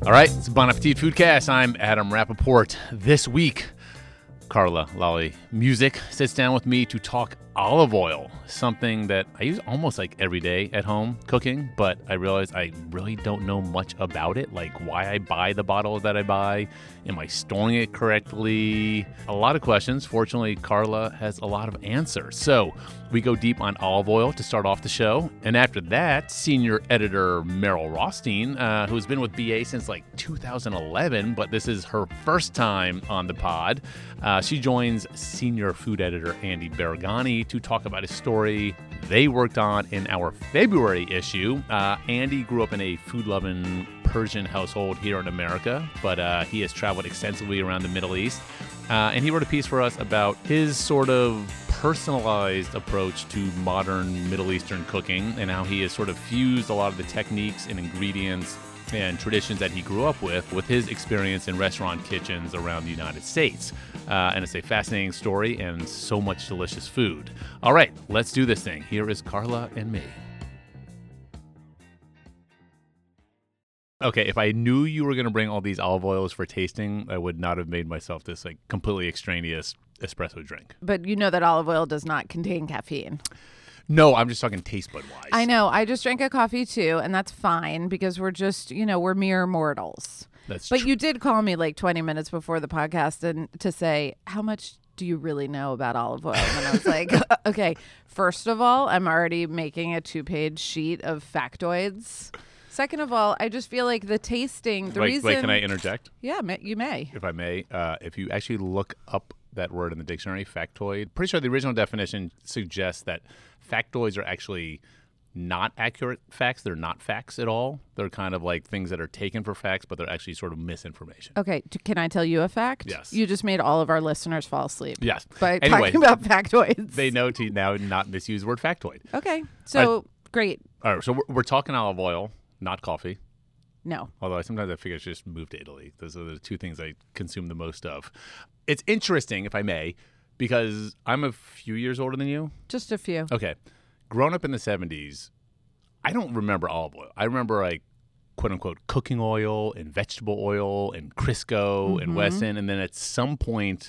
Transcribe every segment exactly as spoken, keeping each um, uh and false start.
All right, it's Bon Appetit Foodcast. I'm Adam Rappaport. This week, Carla Lalli Music sits down with me to talk olive oil, something that I use almost like every day at home cooking, but I realize I really don't know much about it, like why I buy the bottle that I buy. Am I storing it correctly? A lot of questions. Fortunately, Carla has a lot of answers. So we go deep on olive oil to start off the show. And after that, senior editor Meryl Rothstein, uh, who's been with B A since like two thousand eleven, but this is her first time on the pod. Uh, she joins senior food editor Andy Baragani to talk about a story they worked on in our February issue. Uh, Andy grew up in a food-loving Persian household here in America, but uh, he has traveled extensively around the Middle East. Uh, and he wrote a piece for us about his sort of personalized approach to modern Middle Eastern cooking and how he has sort of fused a lot of the techniques and ingredients and traditions that he grew up with with his experience in restaurant kitchens around the United States. Uh, and it's a fascinating story and so much delicious food. All right, let's do this thing. Here is Carla and me. Okay, if I knew you were going to bring all these olive oils for tasting, I would not have made myself this like completely extraneous espresso drink. But you know that olive oil does not contain caffeine. No, I'm just talking taste bud wise. I know. I just drank a coffee too, and that's fine because we're just, you know, we're mere mortals. That's but tr- you did call me like twenty minutes before the podcast and to say, how much do you really know about olive oil? And I was like, okay, first of all, I'm already making a two-page sheet of factoids. Second of all, I just feel like the tasting, the wait, reason... Wait, can I interject? Yeah, you may. If I may, uh, if you actually look up that word in the dictionary, factoid, pretty sure the original definition suggests that factoids are actually not accurate facts. They're not facts at all. They're kind of like things that are taken for facts, but they're actually sort of misinformation. Okay, t- can I tell you a fact? Yes. You just made all of our listeners fall asleep. Yes. By Anyway, talking about factoids. They know to now not misuse the word factoid. Okay, so great. All right, so we're, we're talking olive oil, not coffee. No. Although I sometimes I figure I should just move to Italy. Those are the two things I consume the most of. It's interesting, if I may, because I'm a few years older than you. Just a few. Okay. Growing up in the seventies, I don't remember olive oil. I remember like quote unquote cooking oil and vegetable oil and Crisco Mm-hmm. and Wesson. And then at some point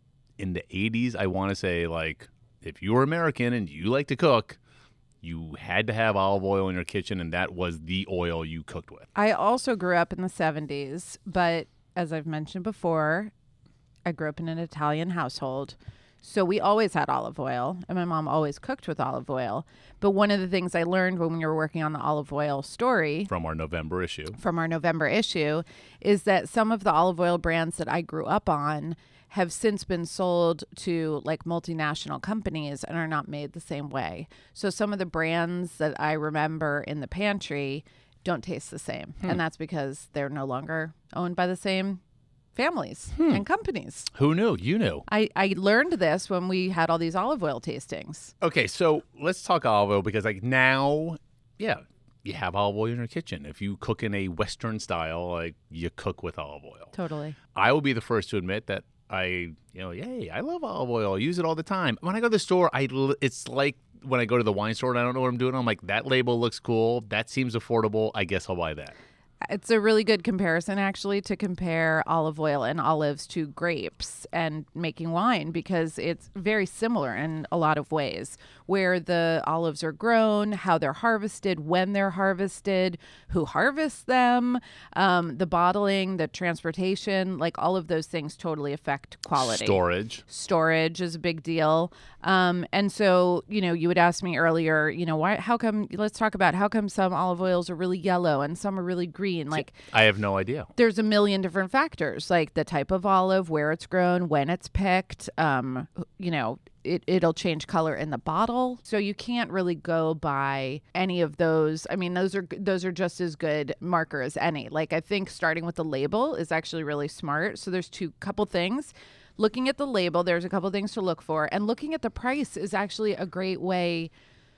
in the eighties, I want to say like if you were American and you like to cook, you had to have olive oil in your kitchen, and that was the oil you cooked with. I also grew up in the seventies, but as I've mentioned before, I grew up in an Italian household. So we always had olive oil, and my mom always cooked with olive oil. But one of the things I learned when we were working on the olive oil story From our November issue. from our November issue is that some of the olive oil brands that I grew up on have since been sold to like multinational companies and are not made the same way. So some of the brands that I remember in the pantry don't taste the same. Hmm. And that's because they're no longer owned by the same families hmm. and companies. Who knew? You knew. I, I learned this when we had all these olive oil tastings. Okay, so let's talk olive oil because like now, yeah, you have olive oil in your kitchen. If you cook in a Western style, like you cook with olive oil. Totally. I will be the first to admit that I, you know, yay, I love olive oil. I use it all the time. When I go to the store, I it's like when I go to the wine store and I don't know what I'm doing. I'm like, that label looks cool. That seems affordable. I guess I'll buy that. It's a really good comparison, actually, to compare olive oil and olives to grapes and making wine, because it's very similar in a lot of ways, where the olives are grown, how they're harvested, when they're harvested, who harvests them, um, the bottling, the transportation, like all of those things totally affect quality. Storage. Storage is a big deal. Um, and so, you know, you would ask me earlier, you know, why, how come, let's talk about how come some olive oils are really yellow and some are really green. Like, I have no idea. There's a million different factors, like the type of olive, where it's grown, when it's picked. Um, you know, it, it'll change color in the bottle. So you can't really go by any of those. I mean, those are those are just as good marker as any. Like, I think starting with the label is actually really smart. So there's two couple things. Looking at the label, there's a couple things to look for. And looking at the price is actually a great way,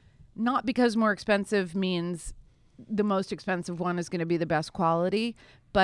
not because more expensive means the most expensive one is going to be the best quality, but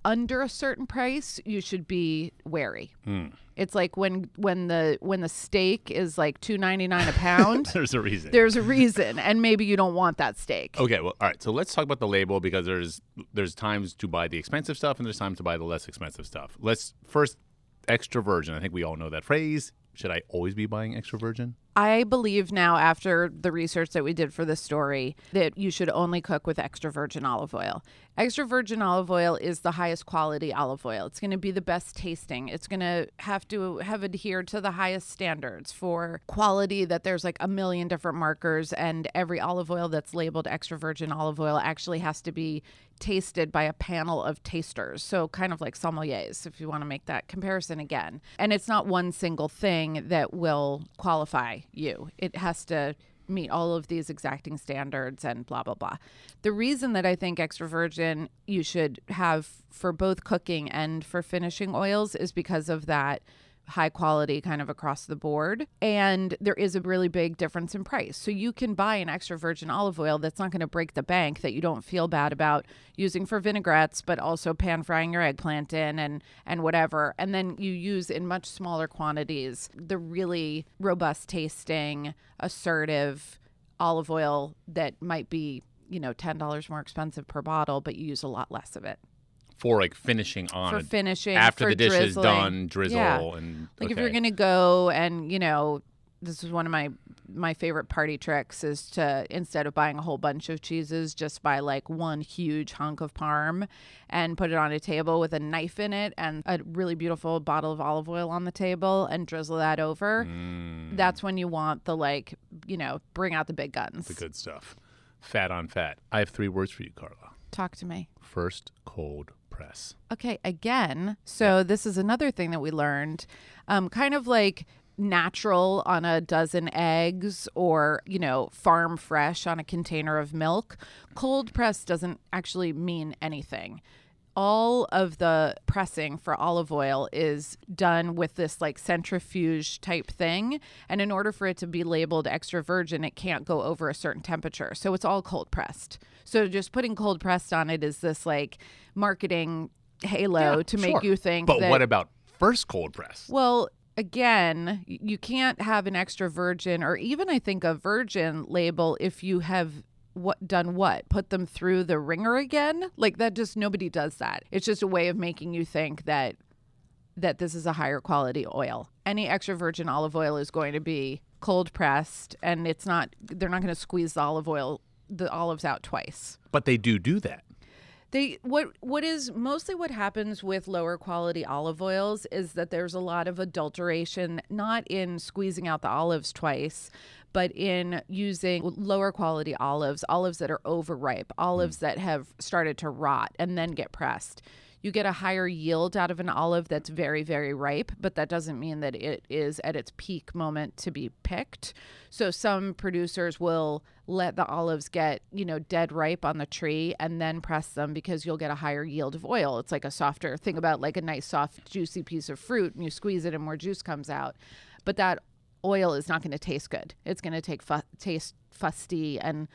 under a certain price, you should be wary. Hmm. It's like when when the when the steak is like two ninety-nine a pound. There's a reason. There's a reason, and maybe you don't want that steak. Okay, well, all right. So let's talk about the label because there's there's times to buy the expensive stuff and there's times to buy the less expensive stuff. Let's first extra virgin. I think we all know that phrase. Should I always be buying extra virgin? I believe now, after the research that we did for this story, that you should only cook with extra virgin olive oil. Extra virgin olive oil is the highest quality olive oil. It's going to be the best tasting. It's going to have to have adhered to the highest standards for quality, that there's like a million different markers, and every olive oil that's labeled extra virgin olive oil actually has to be tasted by a panel of tasters. So kind of like sommeliers, if you want to make that comparison again. And it's not one single thing that will qualify you. It has to meet all of these exacting standards and blah, blah, blah. The reason that I think extra virgin you should have for both cooking and for finishing oils is because of that high quality kind of across the board. And there is a really big difference in price. So you can buy an extra virgin olive oil that's not going to break the bank, that you don't feel bad about using for vinaigrettes, but also pan frying your eggplant in and, and whatever. And then you use in much smaller quantities the really robust tasting, assertive olive oil that might be, you know, ten dollars more expensive per bottle, but you use a lot less of it. For like finishing on For it. finishing, after for the dish drizzling. is done, drizzle Yeah. and Like if okay. you're going to go and, you know, this is one of my my favorite party tricks is to, instead of buying a whole bunch of cheeses, just buy like one huge hunk of parm and put it on a table with a knife in it and a really beautiful bottle of olive oil on the table and drizzle that over. Mm, That's when you want the, like, you know, bring out the big guns. the good stuff. Fat on fat. I have three words for you, Carla. Talk to me. First, cold press. Okay, again, so this is another thing that we learned, um, kind of like natural on a dozen eggs or, you know, farm fresh on a container of milk. Cold press doesn't actually mean anything. All of the pressing for olive oil is done with this like centrifuge type thing. And in order for it to be labeled extra virgin, it can't go over a certain temperature. So it's all cold pressed. So just putting cold pressed on it is this like marketing halo Yeah, to make sure. you think But that, what about first cold press? well, again, y- you can't have an extra virgin or even I think a virgin label if you have what done what put them through the ringer again. Like that, just nobody does that. It's just a way of making you think that that this is a higher quality oil. Any extra virgin olive oil is going to be cold pressed, and it's not, they're not going to squeeze the olive oil the olives out twice. But they do do that. They what what is mostly what happens with lower quality olive oils is that there's a lot of adulteration, not in squeezing out the olives twice, but in using lower quality olives, olives that are overripe, olives mm. that have started to rot and then get pressed. You get a higher yield out of an olive that's very, very ripe, but that doesn't mean that it is at its peak moment to be picked. So some producers will let the olives get, you know, dead ripe on the tree and then press them because you'll get a higher yield of oil. It's like a softer thing about like a nice, soft, juicy piece of fruit, and you squeeze it and more juice comes out. But that oil is not going to taste good. It's going to take fu- taste fusty and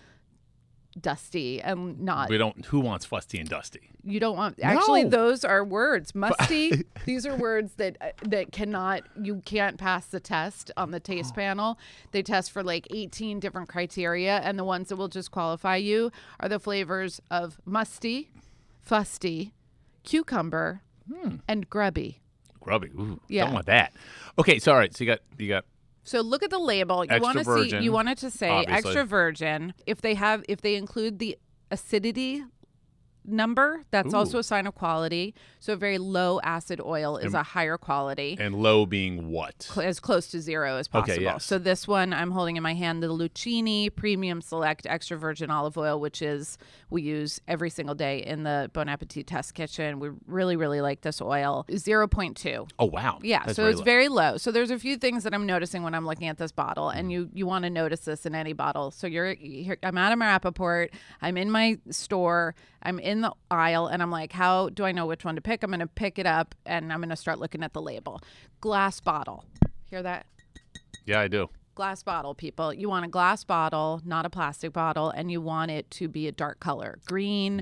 dusty and not. We don't. Who wants fusty and dusty? You don't want. Actually, No. those are words. Musty. These are words that uh, that cannot. You can't pass the test on the taste panel. They test for like eighteen different criteria, and the ones that will just qualify you are the flavors of musty, fusty, cucumber, Hmm. and grubby. Grubby. Ooh, Yeah. Don't want that. Okay. So all right. So you got you got. So look at the label. You Extra want to see. virgin, You want it to say obviously. extra virgin. If they have, if they include the acidity number, that's Ooh. also a sign of quality. So very low acid oil is And- a higher quality, And low being what? cl- as close to zero as Okay, possible. yes. So this one I'm holding in my hand, the Lucchini Premium Select Extra Virgin Olive Oil, which is we use every single day in the Bon Appetit test kitchen. We really, really like this oil. zero point two. Oh wow. Yeah, That's so very it's low. very low. So there's a few things that I'm noticing when I'm looking at this bottle, Mm. and you you want to notice this in any bottle. So you're, you're I'm at a Rappaport, I'm in my store, I'm in the aisle, and I'm like, how do I know which one to pick? I'm going to pick it up, and I'm going to start looking at the label. Glass bottle. Hear that? Yeah, I do. Glass bottle, people. You want a glass bottle, not a plastic bottle, and you want it to be a dark color, green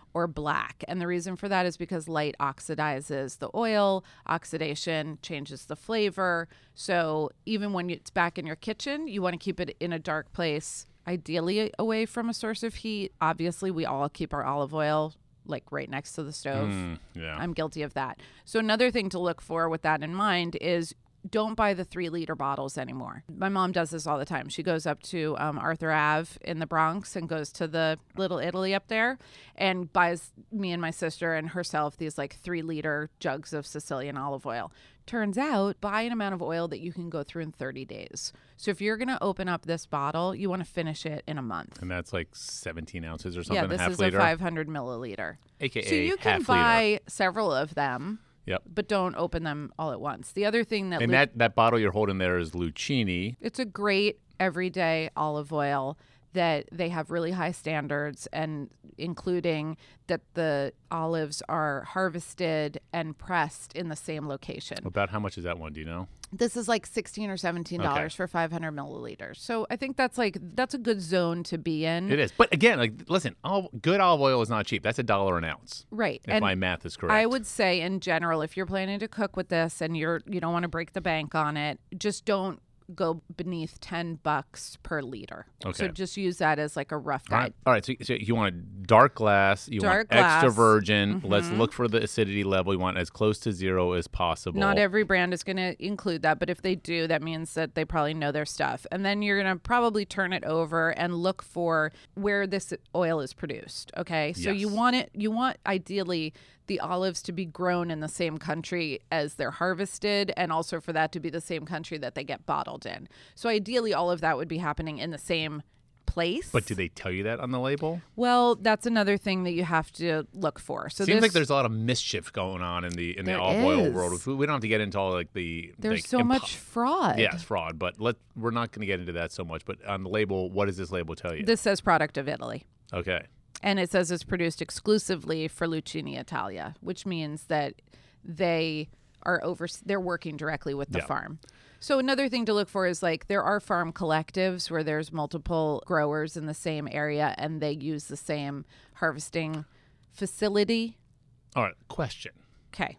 or black. And the reason for that is because light oxidizes the oil. Oxidation changes the flavor. So even when it's back in your kitchen, you want to keep it in a dark place, ideally away from a source of heat. Obviously, we all keep our olive oil like right next to the stove. Mm, yeah. I'm guilty of that. So another thing to look for with that in mind is don't buy the three liter bottles anymore. My mom does this all the time. She goes up to um, Arthur Ave in the Bronx and goes to the Little Italy up there and buys me and my sister and herself these like three liter jugs of Sicilian olive oil. Turns out, buy an amount of oil that you can go through in thirty days. So if you're going to open up this bottle, you want to finish it in a month. And that's like seventeen ounces or something, yeah, this half is liter? a five hundred milliliter. A K A so you can half buy liter. several of them. Yep. But don't open them all at once. The other thing that And Lu- that, that bottle you're holding there is Lucchini. it's a great everyday olive oil that they have really high standards, and including that the olives are harvested and pressed in the same location. About how much is that one? Do you know? This is like sixteen or seventeen dollars Okay. for five hundred milliliters. So I think that's like that's a good zone to be in. It is. But again, like, listen, all, good olive oil is not cheap. That's a dollar an ounce. Right. If And my math is correct. I would say in general, if you're planning to cook with this and you're you don't want to break the bank on it, just don't go beneath ten bucks per liter. Okay. So just use that as like a rough All guide. right. All right. So, so you want a dark glass. You Dark want extra glass. virgin. Let's Mhm. look for the acidity level. You want as close to zero as possible. Not every brand is going to include that, but if they do, that means that they probably know their stuff. And then you're going to probably turn it over and look for where this oil is produced. Okay. So you Yes. want it, you want ideally the olives to be grown in the same country as they're harvested, and also for that to be the same country that they get bottled in. So ideally, all of that would be happening in the same place. But do they tell you that on the label? Well, that's another thing that you have to look for. So Seems this, like there's a lot of mischief going on in the in the There olive oil is. world. We don't have to get into all like the there's like, so impo- much fraud. Yes, fraud. But let we're not going to get into that so much. But on the label, what does this label tell you? This says product of Italy. Okay. And it says it's produced exclusively for Lucchini Italia, which means that they are over they're working directly with the Yeah. farm. So another thing to look for is like there are farm collectives where there's multiple growers in the same area and they use the same harvesting facility. All right. Question. Okay.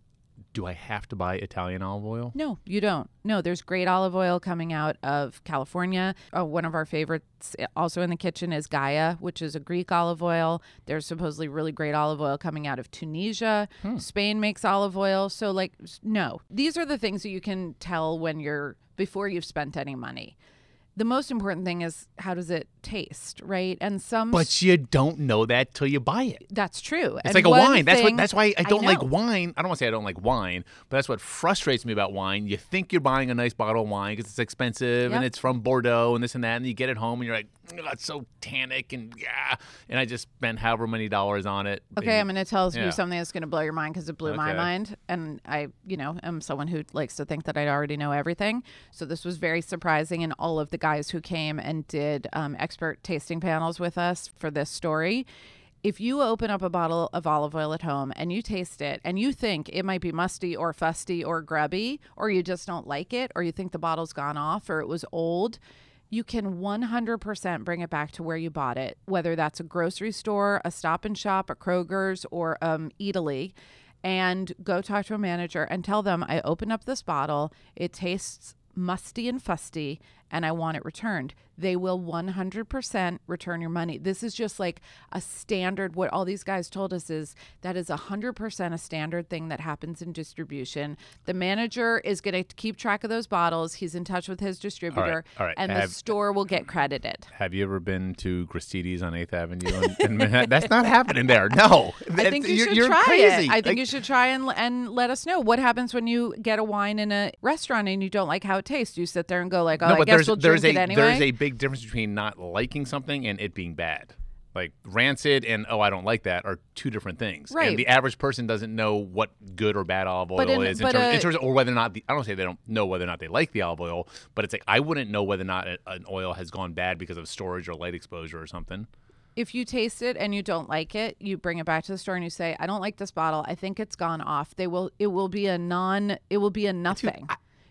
Do I have to buy Italian olive oil? No, you don't. No, there's great olive oil coming out of California. Uh, one of our favorites also in the kitchen is Gaia, which is a Greek olive oil. There's supposedly really great olive oil coming out of Tunisia. Hmm. Spain makes olive oil. So, like, s- no. These are the things that you can tell when you're, before you've spent any money. The most important thing is how does it taste, right? And some But you don't know that till you buy it. that's true. It's like a wine. That's what. That's why I don't like know. wine. I don't want to say I don't like wine, but that's what frustrates me about wine. You think you're buying a nice bottle of wine because it's expensive Yep. and it's from Bordeaux and this and that, and you get it home and you're like, "Ugh, it's so tannic and yeah. And I just spent however many dollars on it. Okay, I'm And- going to tell yeah. you something that's going to blow your mind because it blew my Okay. mind. And I, you know, am someone who likes to think that I already know everything. So this was very surprising. And all of the guys who came and did um, expert tasting panels with us for this story, if you open up a bottle of olive oil at home and you taste it and you think it might be musty or fusty or grubby, or you just don't like it, or you think the bottle's gone off or it was old, you can one hundred percent bring it back to where you bought it, whether that's a grocery store, a Stop and Shop, a Kroger's, or um, Eataly, and go talk to a manager and tell them, I opened up this bottle, it tastes musty and fusty, and I want it returned. They will one hundred percent return your money. This is just like a standard. What all these guys told us is that is one hundred percent a standard thing that happens in distribution. The manager is going to keep track of those bottles. He's in touch with his distributor, all right. and Have- the store will get credited. Have you ever been to Gristedes on eighth Avenue in, in Manhattan? That's not happening there. No. I think you you're, should you're try crazy. it. I think Like, you should try and and let us know what happens when you get a wine in a restaurant and you don't like how it tastes. You sit there and go like, oh, no, I but guess there's we'll there's drink a it anyway. there's a big difference between not liking something and it being bad. Like rancid and oh, I don't like that are two different things. Right. And the average person doesn't know what good or bad olive oil But in- is in but, terms, uh, in terms of, or whether or not the, I don't say they don't know whether or not they like the olive oil, but it's like I wouldn't know whether or not a- an oil has gone bad because of storage or light exposure or something. If you taste it and you don't like it, you bring it back to the store and you say, I don't like this bottle. I think it's gone off. They will. It will be a non. It will be a nothing. I-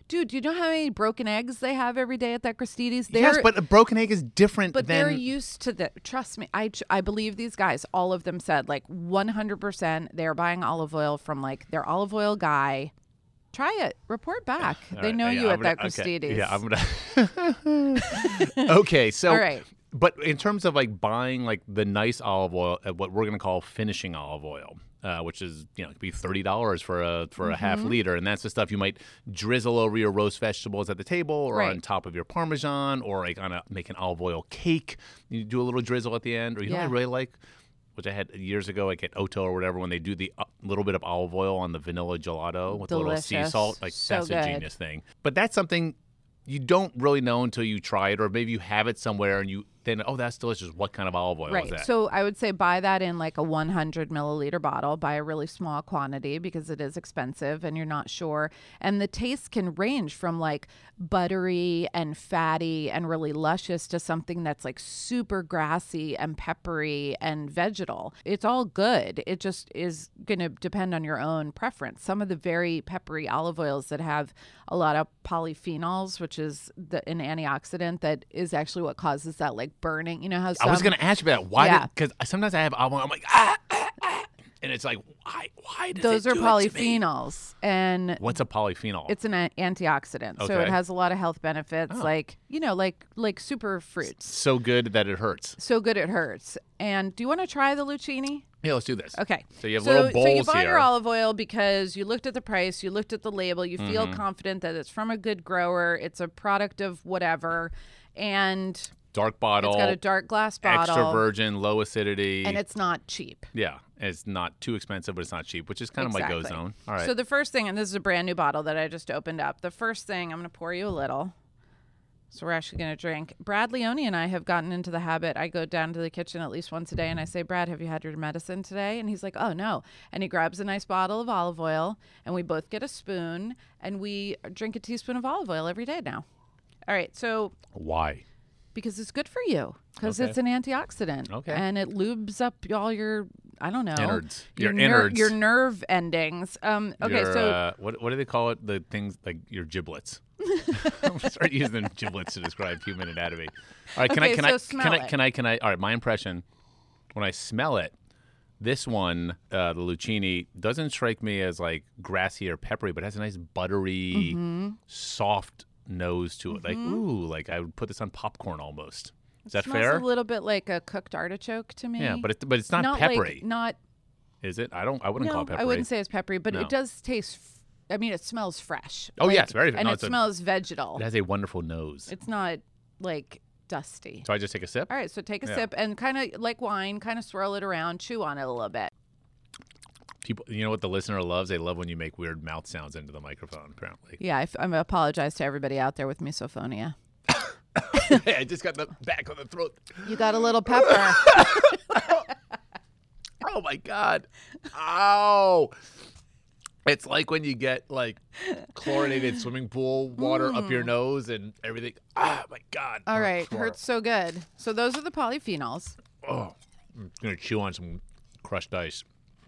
Dude, do you know how many broken eggs they have every day at that Christie's? They're, yes, but a broken egg is different but than... they're used to the. Trust me, I I believe these guys. All of them said like one hundred percent they're buying olive oil from like their olive oil guy. Try it. Report back. All they right, know yeah, you I'm at gonna- that Christie's. Okay. Yeah, I'm gonna. Okay, so. All right. But in terms of like buying like the nice olive oil at what we're gonna call finishing olive oil, uh, which is you know it could be thirty dollars for a for a Mm-hmm. half liter, and that's the stuff you might drizzle over your roast vegetables at the table, or Right. on top of your Parmesan, or like on a make an olive oil cake. You do a little drizzle at the end, or you know what I Yeah. really like, which I had years ago, like at Otto or whatever, when they do the uh, little bit of olive oil on the vanilla gelato with a little sea Delicious. salt, like So that's good. a genius thing. But that's something you don't really know until you try it, or maybe you have it somewhere and you then oh that's delicious. What kind of olive oil Right. is that? So I would say buy that in like a one hundred milliliter bottle. Buy a really small quantity because it is expensive and you're not sure. And the taste can range from like buttery and fatty and really luscious to something that's like super grassy and peppery and vegetal. It's all good. It just is going to depend on your own preference. Some of the very peppery olive oils that have a lot of polyphenols, which is the, an antioxidant that is actually what causes that like burning. You know how some, I was going to ask you about why, Yeah. because sometimes I have olive oil, I'm like ah, ah, ah, and it's like why why does those it are do it to me? polyphenols, and What's a polyphenol? it's an a- antioxidant, so Okay. it has a lot of health benefits, Oh. like you know, like like super fruits. so good that it hurts. So good it hurts. And do you want to try the Lucchini? Yeah, let's do this. Okay. So you have so, little bowls so you buy here. your olive oil because you looked at the price, you looked at the label, you feel Mm-hmm. confident that it's from a good grower, it's a product of whatever, and Dark bottle. it's got a dark glass bottle, extra virgin, low acidity. and it's not cheap. yeah, it's not too expensive, but it's not cheap, which is kind of my go Exactly. zone. All right. So the first thing, and this is a brand new bottle that I just opened up. The first thing, I'm going to pour you a little. So we're actually going to drink. Brad Leone and I have gotten into the habit. I go down to the kitchen at least once a day and I say, Brad, have you had your medicine today? And he's like, oh, no. And he grabs a nice bottle of olive oil and we both get a spoon and we drink a teaspoon of olive oil every day now. All right. So Why? because it's good for you, because Okay. it's an antioxidant. Okay. And it lubes up all your, I don't know. Innards. Your, Your ner- innards. your nerve endings. Um, okay, Your, so uh, what what do they call it? The things like your giblets. I'm gonna start using giblets to describe human anatomy. All right, can I Okay, can so I smell can I it. can I can I? All right, my impression when I smell it, this one, uh, the Lucchini, doesn't strike me as like grassy or peppery, but has a nice buttery, Mm-hmm. soft nose to it. Like ooh, like I would put this on popcorn almost. Is that smells fair? a little bit like a cooked artichoke to me. Yeah, but it's but it's not, not peppery, Like, not is it? I don't. I wouldn't call no, it peppery. I wouldn't say it's peppery, but No. it does taste. F- I mean, it smells fresh. Oh, yeah, Like, it's very- and no, it it's a- smells vegetal. It has a wonderful nose. It's not like dusty. So I just take a sip. All right, so take a Yeah. sip and kind of like wine, kind of swirl it around, chew on it a little bit. People, you know what the listener loves? They love when you make weird mouth sounds into the microphone. Apparently, Yeah, I, f- I apologize to everybody out there with misophonia. hey, I just got the back of the throat. You got a little pepper. Oh my god! Ow! It's like when you get like chlorinated swimming pool water up your nose and everything. Ah, my god! All Oh, right, chlor- hurts so good. So those are the polyphenols. Oh, I'm gonna chew on some crushed ice.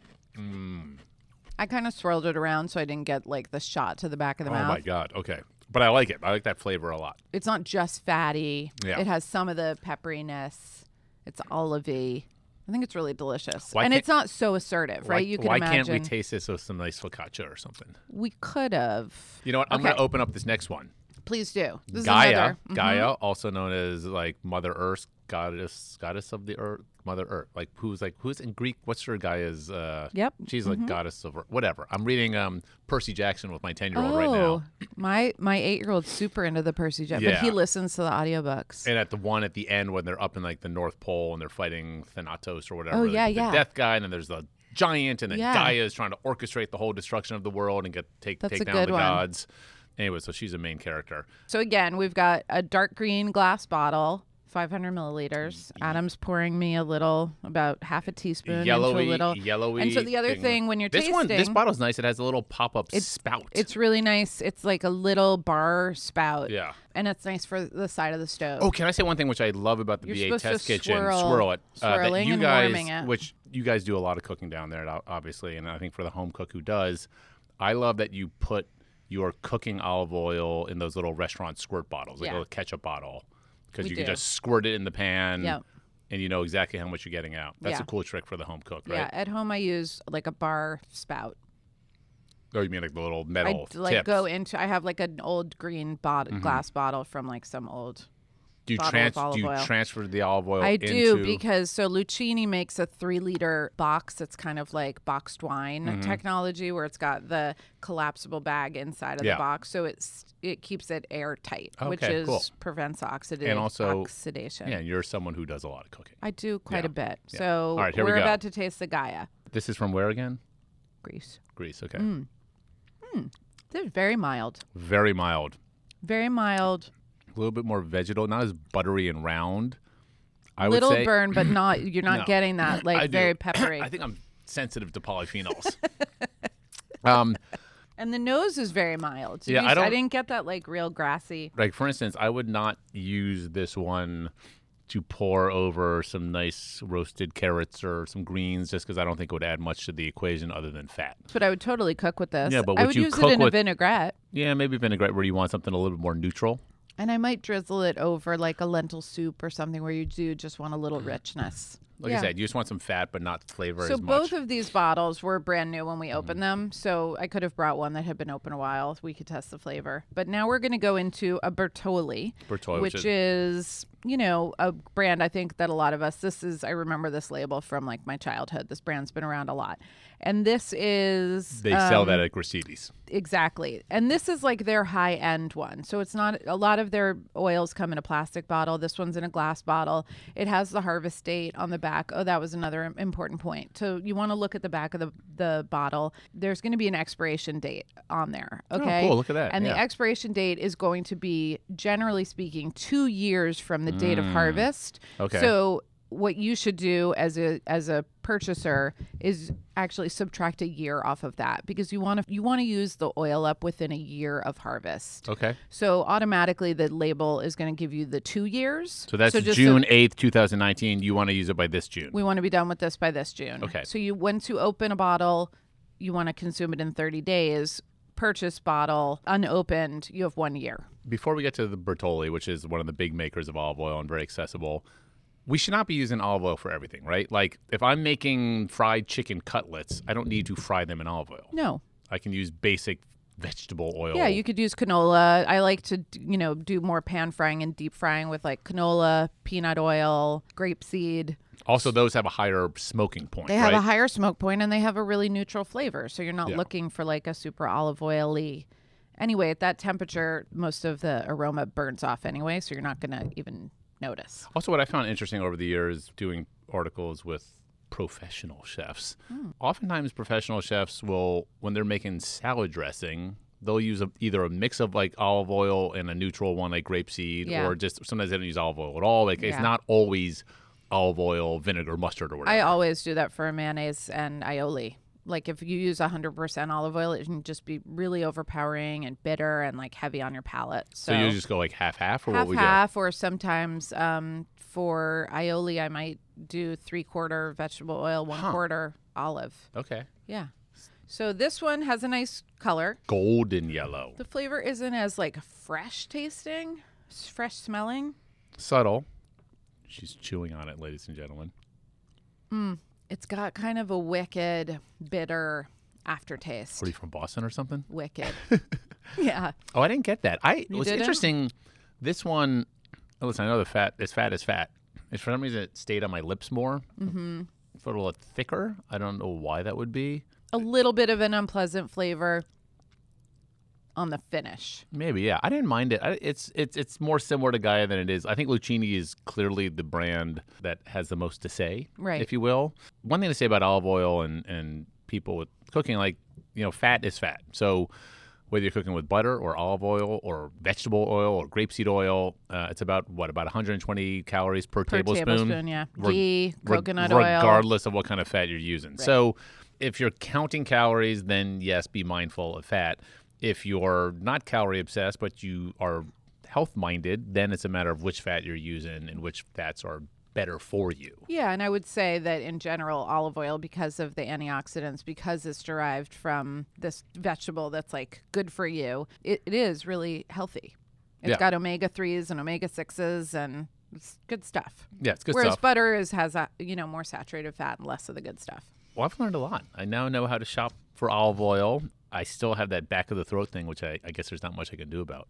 I kind of swirled it around so I didn't get like the shot to the back of the Oh mouth. my god! Okay, but I like it. I like that flavor a lot. It's not just fatty. Yeah. It has some of the pepperiness. It's olivey. I think it's really delicious. Why and can't- it's not so assertive, Why, right? You can why imagine. can't we taste this with some nice focaccia or something? We could have. You know what? I'm Okay. gonna open up this next one. Please do. This is Gaia, another- Mhm. Gaia, also known as like Mother Earth, goddess, goddess of the earth, Mother Earth. Like who's like who's in Greek? What's her Gaia's? Uh, Yep. She's like Mhm. goddess of earth. Whatever. I'm reading um Percy Jackson with my ten year old Oh, right now, my my eight year old's super into the Percy Jackson, but he Yeah. listens to the audiobooks. and at the one at the end when they're up in like the North Pole and they're fighting Thanatos or whatever. Oh, the- yeah, the yeah. Death guy, and then there's the giant, and then Yeah. Gaia is trying to orchestrate the whole destruction of the world and get take That's take a down good the one. gods. Anyway, so she's a main character. So again, we've got a dark green glass bottle, five hundred milliliters. Adam's pouring me a little, about half a teaspoon Yellowy, into a little. yellowy. And so the other thing, when you're this tasting, one, this bottle's nice. It has a little pop up It's- spout. it's really nice. It's like a little bar spout. yeah. And it's nice for the side of the stove. Oh, can I say one thing which I love about the You're V A supposed to test kitchen? swirl- swirl it. Uh, that swirling you and guys, warming it. which you guys do a lot of cooking down there, obviously, and I think for the home cook who does, I love that you put you are cooking olive oil in those little restaurant squirt bottles, like Yeah. a little ketchup bottle, because We you do. can just squirt it in the pan. Yep. And you know exactly how much you're getting out. That's Yeah. a cool trick for the home cook, right? Yeah, at home I use like a bar spout. Or you mean like the little I metal like tips? go into. I have like an old green bot- Mm-hmm. glass bottle from like some old. do you, bottle trans- of olive do you oil. transfer the olive oil I into... do because so Lucchini makes a three liter box. It's kind of like boxed wine Mm-hmm. technology where it's got the collapsible bag inside of Yeah. the box, so it's it keeps it airtight, which Okay, is cool. prevents oxidation. And also- oxidation. Yeah, you're someone who does a lot of cooking. I do quite Yeah. a bit. Yeah. So All right, here we we're go. about to taste the Gaia This is from where again? Greece. Greece, okay. Mm. They're very mild, Very mild. very mild. A little bit more vegetal, not as buttery and round. I Little would say... burn, but not. You're not No. getting that I like do. very peppery. I think I'm sensitive to polyphenols. um, And the nose is very mild. Did Yeah, you- I don't- didn't get that like real grassy. like, for instance, I would not use this one to pour over some nice roasted carrots or some greens just because I don't think it would add much to the equation other than fat. But I would totally cook with this. Yeah, but I would would you use cook it in with- a vinaigrette, Yeah, maybe vinaigrette where you want something a little bit more neutral. and I might drizzle it over like a lentil soup or something where you do just want a little richness. Like Yeah. I said, you just want some fat but not flavor So as much. both of these bottles were brand new when we Mm-hmm. opened them. So I could have brought one that had been open a while. We could test the flavor. But now we're going to go into a Bertolli, Bertolli, which, which is, you know, a brand I think that a lot of us, this is, I remember this label from like my childhood. This brand's been around a lot. And this is... They sell um, that at Grisedes. Exactly. And this is like their high end one. So it's not, a lot of their oils come in a plastic bottle. This one's in a glass bottle. It has the harvest date on the back. Oh, that was another important point. So you want to look at the back of the, the bottle. There's going to be an expiration date on there. Okay. Oh, cool. Look at that. And the Yeah. expiration date is going to be, generally speaking, two years from the date of harvest. Mm. Okay. So what you should do as a as a purchaser is actually subtract a year off of that, because you want to you want to use the oil up within a year of harvest. Okay. So automatically the label is going to give you the two years. So that's just June so- eighth, twenty nineteen. You want to use it by this June. we want to be done with this by this June. Okay. So you once you open a bottle, you want to consume it in thirty days. Purchase bottle unopened, you have one year. Before we get to the Bertolli, which is one of the big makers of olive oil and very accessible, we should not be using olive oil for everything, right? Like if I'm making fried chicken cutlets, I don't need to fry them in olive oil. No. I can use basic vegetable oil. Yeah, you could use canola. I like to, d- you know, do more pan frying and deep frying with like canola, peanut oil, grapeseed. Also, those have a higher smoking point, They have right? a higher smoke point and they have a really neutral flavor. So you're not Yeah. looking for like a super olive oily. Anyway, at that temperature, most of the aroma burns off anyway. So you're not going to even notice. Also, what I found interesting over the years doing articles with professional chefs, Hmm. oftentimes professional chefs will, when they're making salad dressing, they'll use a, either a mix of like olive oil and a neutral one like grapeseed, Yeah. or just sometimes they don't use olive oil at all. Like it's Yeah. not always olive oil, vinegar, mustard, or whatever. I always do that for mayonnaise and aioli. Like if you use one hundred percent olive oil, it can just be really overpowering and bitter and like heavy on your palate. so you just go like half half, or half what we half, or sometimes um, for aioli, I might do three quarter vegetable oil, one Huh. quarter olive. do? Okay. Yeah. So this one has a nice color. Golden yellow, The flavor isn't as like fresh tasting, it's fresh smelling. subtle. She's chewing on it, ladies and gentlemen. It's got kind of a wicked, bitter aftertaste. What are you from Boston or something? Wicked. Yeah. Oh, I didn't get that. I You was didn't? interesting. This one, oh, listen, I know the fat is fat is fat. If for some reason it stayed on my lips more, mm-hmm. a little thicker. I don't know why that would be. A little bit of an unpleasant flavor on the finish. Maybe, yeah. I didn't mind it. I, it's it's it's more similar to Gaia than it is. I think Lucchini is clearly the brand that has the most to say, Right. if you will. One thing to say about olive oil and and people with cooking, like, you know, fat is fat. So whether you're cooking with butter or olive oil or vegetable oil or grapeseed oil, uh, it's about, what, about one hundred twenty calories per, Per tablespoon? tablespoon, yeah. Reg- Ghee, reg- coconut oil. Regardless of what kind of fat you're using. So if you're counting calories, then yes, be mindful of fat. If you're not calorie obsessed, but you are health minded, then it's a matter of which fat you're using and which fats are better for you. Yeah, and I would say that in general, olive oil, because of the antioxidants, because it's derived from this vegetable that's like good for you, it, it is really healthy. It's Yeah. got omega threes and omega sixes and it's good stuff. Yeah, it's good Whereas stuff. butter is has a, you know, more saturated fat and less of the good stuff. Well, I've learned a lot. I now know how to shop for olive oil. I still have that back of the throat thing, which I, I guess there's not much I can do about.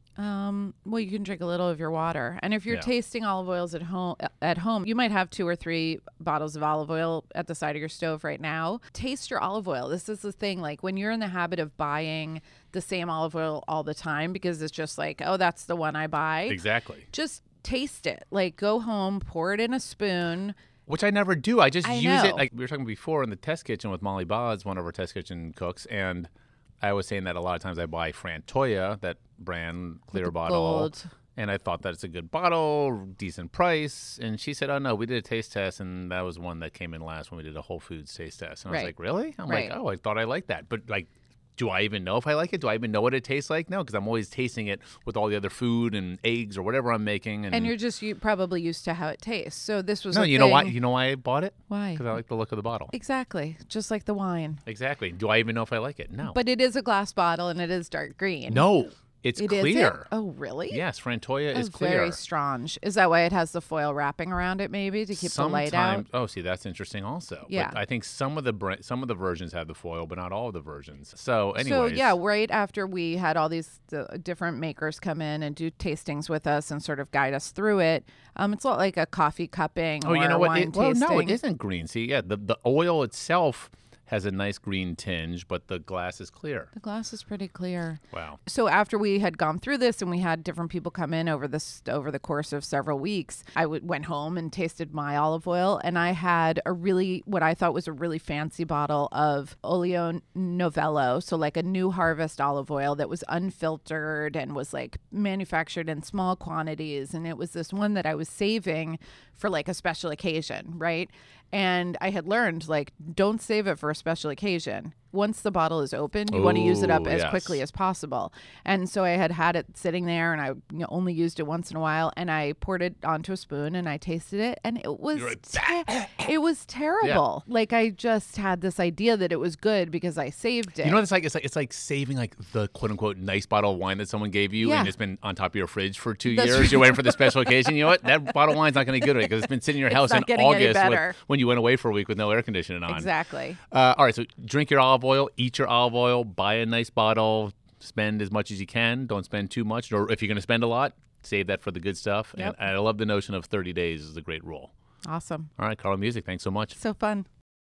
Um, well, you can drink a little of your water, and if you're Yeah. tasting olive oils at home, at home, you might have two or three bottles of olive oil at the side of your stove right now. Taste your olive oil. This is the thing. Like when you're in the habit of buying the same olive oil all the time because it's just like, oh, that's the one I buy. Exactly. Just taste it. Like go home, pour it in a spoon. Which I never do. I just I use it. know. Like we were talking before in the test kitchen with Molly Boz, one of our test kitchen cooks, and I was saying that a lot of times I buy Frantoia, that brand clear the bottle, gold. and I thought that it's a good bottle, decent price. And she said, "Oh no, we did a taste test, and that was one that came in last when we did a Whole Foods taste test." And I was Right. like, "Really?" I'm Right. like, "Oh, I thought I liked that," but like. Do I even know if I like it? Do I even know what it tastes like? No, because I'm always tasting it with all the other food and eggs or whatever I'm making. And, And you're just you probably used to how it tastes. So this was no, a you know why? thing- You know why I bought it? Why? Because I like the look of the bottle. Exactly. Just like the wine. Exactly. Do I even know if I like it? No. But it is a glass bottle and it is dark green. no, it's It is clear. it? Oh, really? Yes, Frantoia Oh, is clear. very strange. Is that why it has the foil wrapping around it, maybe to keep the light out? Sometimes- Oh, see, that's interesting. Also, Yeah. But I think some of the br- some of the versions have the foil, but not all of the versions. So, anyways, So yeah, right after we had all these uh, different makers come in and do tastings with us and sort of guide us through it, um, it's a lot like a coffee cupping. Oh, or you know a what? Wine It, well, no, it tasting. isn't green. See, yeah, the the oil itself has a nice green tinge, but the glass is clear. The glass is pretty clear. Wow. So after we had gone through this and we had different people come in over this over the course of several weeks, I w- went home and tasted my olive oil, and I had a really what I thought was a really fancy bottle of Olio Novello, so like a new harvest olive oil that was unfiltered and was like manufactured in small quantities, and it was this one that I was saving for like a special occasion, right? And I had learned like don't save it for a special occasion. Once the bottle is open, you want to use it up Oh, as yes. quickly as possible. And so I had had it sitting there, and I you know, only used it once in a while. And I poured it onto a spoon, and I tasted it, and it was You're like, te- it was terrible. Like I just had this idea that it was good because I saved it. You know what it's like? It's like it's like saving like the quote unquote nice bottle of wine that someone gave you, Yeah. and it's been on top of your fridge for two That's years. right. You're waiting for the special occasion. You know what? That bottle of wine's not going to be good because it's been sitting in your It's house not in getting any August better. with, when you went away for a week with no air conditioning on. Exactly. Uh, all right, so drink your olive oil, eat your olive oil, buy a nice bottle, spend as much as you can. Don't spend too much, or if you're going to spend a lot, save that for the good stuff. Yep. And I love the notion of thirty days is a great rule. Awesome. All right, Carla Music, thanks so much. So fun.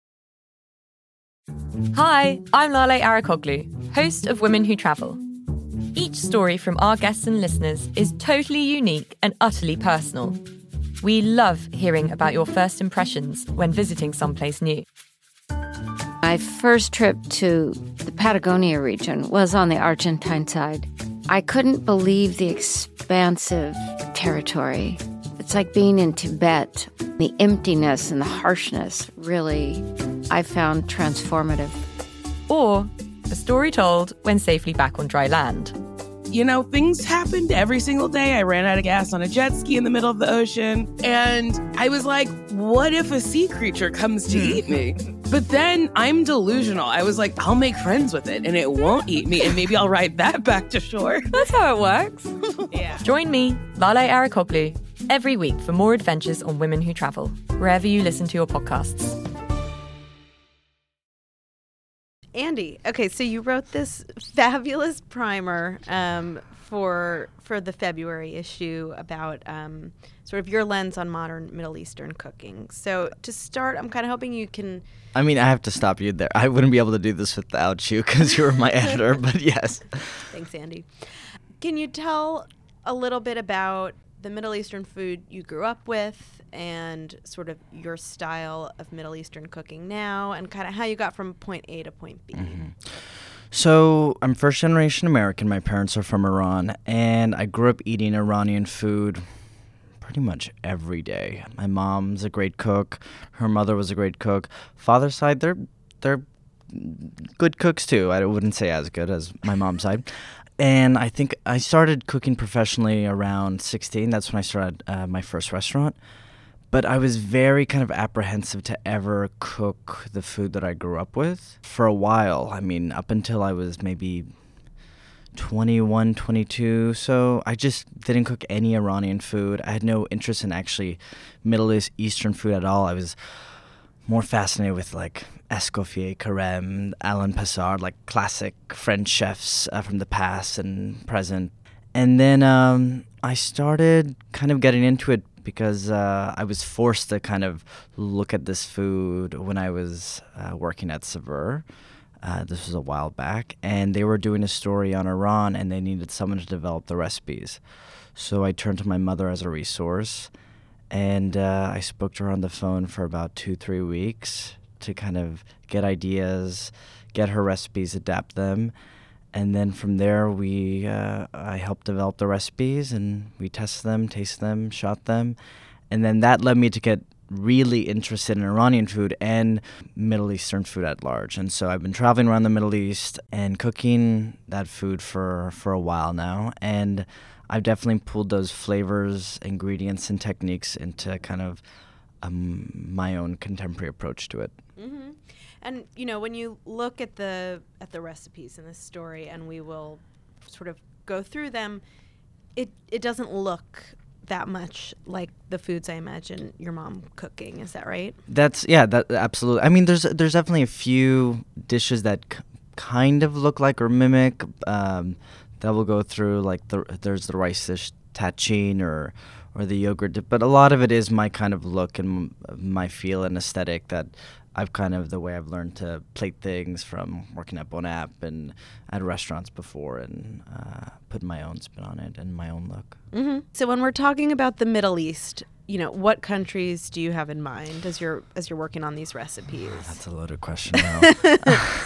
Hi, I'm Lale Arakoglu, host of Women Who Travel. Each story from our guests and listeners is totally unique and utterly personal. We love hearing about your first impressions when visiting someplace new. My first trip to the Patagonia region was on the Argentine side. I couldn't believe the expansive territory. It's like being in Tibet. The emptiness and the harshness really, I found transformative. Or a story told when safely back on dry land. You know, things happened every single day. I ran out of gas on a jet ski in the middle of the ocean. And I was like, what if a sea creature comes to eat me? But then I'm delusional. I was like, I'll make friends with it and it won't eat me. And maybe I'll ride that back to shore. That's how it works. Yeah. Join me, Lale Arakoglu, every week for more adventures on Women Who Travel, wherever you listen to your podcasts. Andy, okay, so you wrote this fabulous primer um, for for the February issue about um, sort of your lens on modern Middle Eastern cooking. So to start, I'm kind of hoping you can... I mean, I have to stop you there. I wouldn't be able to do this without you because you were my editor, but yes. Thanks, Andy. Can you tell a little bit about the Middle Eastern food you grew up with and sort of your style of Middle Eastern cooking now and kind of how you got from point A to point B? Mm-hmm. So I'm first generation American. My parents are from Iran, and I grew up eating Iranian food pretty much every day. My mom's a great cook. Her mother was a great cook. Father's side, they're they're good cooks too. I wouldn't say as good as my mom's side. And I think I started cooking professionally around sixteen. That's when I started uh, my first restaurant. But I was very kind of apprehensive to ever cook the food that I grew up with for a while. I mean, up until I was maybe twenty-one, twenty-two. So I just didn't cook any Iranian food. I had no interest in actually Middle East, Eastern food at all. I was more fascinated with like Escoffier, Carême, Alain Passard, like classic French chefs uh, from the past and present. And then um, I started kind of getting into it because uh, I was forced to kind of look at this food when I was uh, working at Saveur. Uh, this was a while back, and they were doing a story on Iran, and they needed someone to develop the recipes. So I turned to my mother as a resource, and uh, I spoke to her on the phone for about two, three weeks to kind of get ideas, get her recipes, adapt them. And then from there, we uh, I helped develop the recipes, and we tested them, tasted them, shot them. And then that led me to get really interested in Iranian food and Middle Eastern food at large. And so I've been traveling around the Middle East and cooking that food for, for a while now. And I've definitely pulled those flavors, ingredients, and techniques into kind of um, my own contemporary approach to it. Mm-hmm. And, you know, when you look at the at the recipes in this story, and we will sort of go through them, it, it doesn't look that much like the foods I imagine your mom cooking. Is that right? That's, yeah, that absolutely. I mean, there's there's definitely a few dishes that c- kind of look like or mimic. Um, that will go through, like, the, there's the rice dish, tachin, or or the yogurt dip. But a lot of it is my kind of look and my feel and aesthetic that I've kind of, the way I've learned to plate things from working at Bon App and at restaurants before, and uh, put my own spin on it and my own look. Mm-hmm. So when we're talking about the Middle East, you know, what countries do you have in mind as you're as you're working on these recipes? That's a loaded question, though.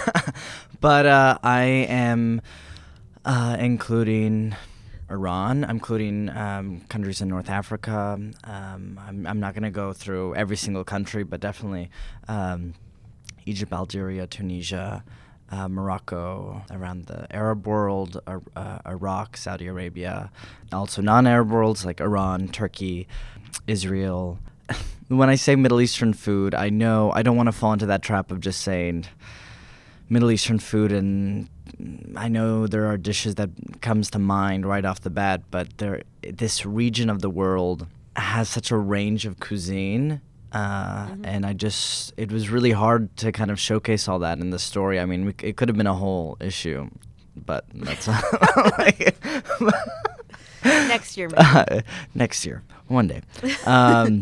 But uh, I am uh, including Iran. I'm including um, countries in North Africa. Um, I'm, I'm not going to go through every single country, but definitely um, Egypt, Algeria, Tunisia, uh, Morocco, around the Arab world, uh, uh, Iraq, Saudi Arabia, also non-Arab worlds like Iran, Turkey, Israel. When I say Middle Eastern food, I know I don't want to fall into that trap of just saying Middle Eastern food, and I know there are dishes that comes to mind right off the bat, but there, this region of the world has such a range of cuisine, uh, mm-hmm. and I just, it was really hard to kind of showcase all that in the story. I mean, we, it could have been a whole issue, but that's like, next year, maybe. Uh, next year, one day. Um,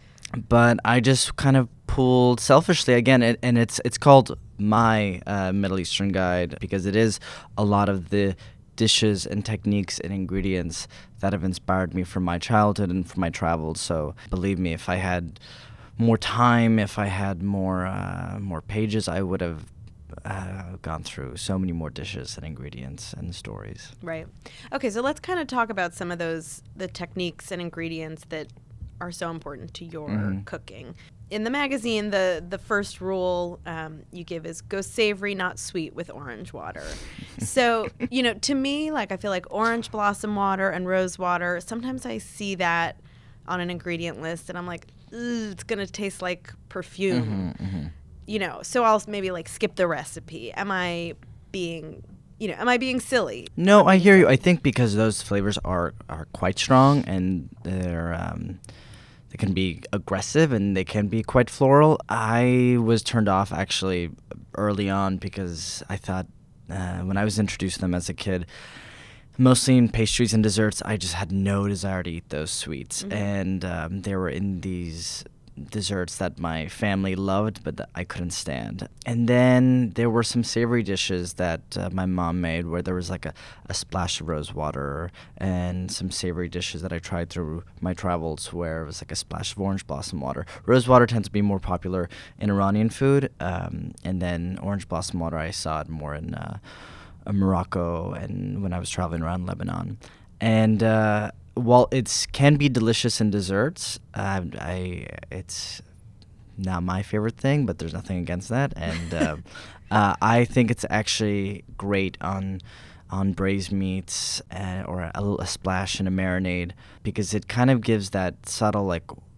but I just kind of pulled selfishly again, it, and it's it's called my uh, Middle Eastern Guide because it is a lot of the dishes and techniques and ingredients that have inspired me from my childhood and from my travels. So believe me, if I had more time, if I had more uh, more pages, I would have uh, gone through so many more dishes and ingredients and stories. Right. Okay, so let's kind of talk about some of those, the techniques and ingredients that are so important to your mm-hmm. cooking. In the magazine, the, the first rule um, you give is go savory, not sweet with orange water. So, you know, to me, like, I feel like orange blossom water and rose water, sometimes I see that on an ingredient list and I'm like, it's going to taste like perfume. Mm-hmm, mm-hmm. You know, so I'll maybe like skip the recipe. Am I being, you know, am I being silly? No, I hear you. I think because those flavors are, are quite strong and they're... Um, They can be aggressive and they can be quite floral. I was turned off actually early on because I thought uh, when I was introduced to them as a kid, mostly in pastries and desserts, I just had no desire to eat those sweets. Mm-hmm. And um, they were in these desserts that my family loved but that I couldn't stand. And then there were some savory dishes that uh, my mom made where there was like a, a splash of rose water, and some savory dishes that I tried through my travels where it was like a splash of orange blossom water. Rose water tends to be more popular in Iranian food, um, and then orange blossom water I saw it more in uh, Morocco and when I was traveling around Lebanon. And uh, while it can be delicious in desserts, uh, I it's not my favorite thing, but there's nothing against that. And uh, uh, I think it's actually great on on braised meats uh, or a, a splash in a marinade because it kind of gives that subtle, like,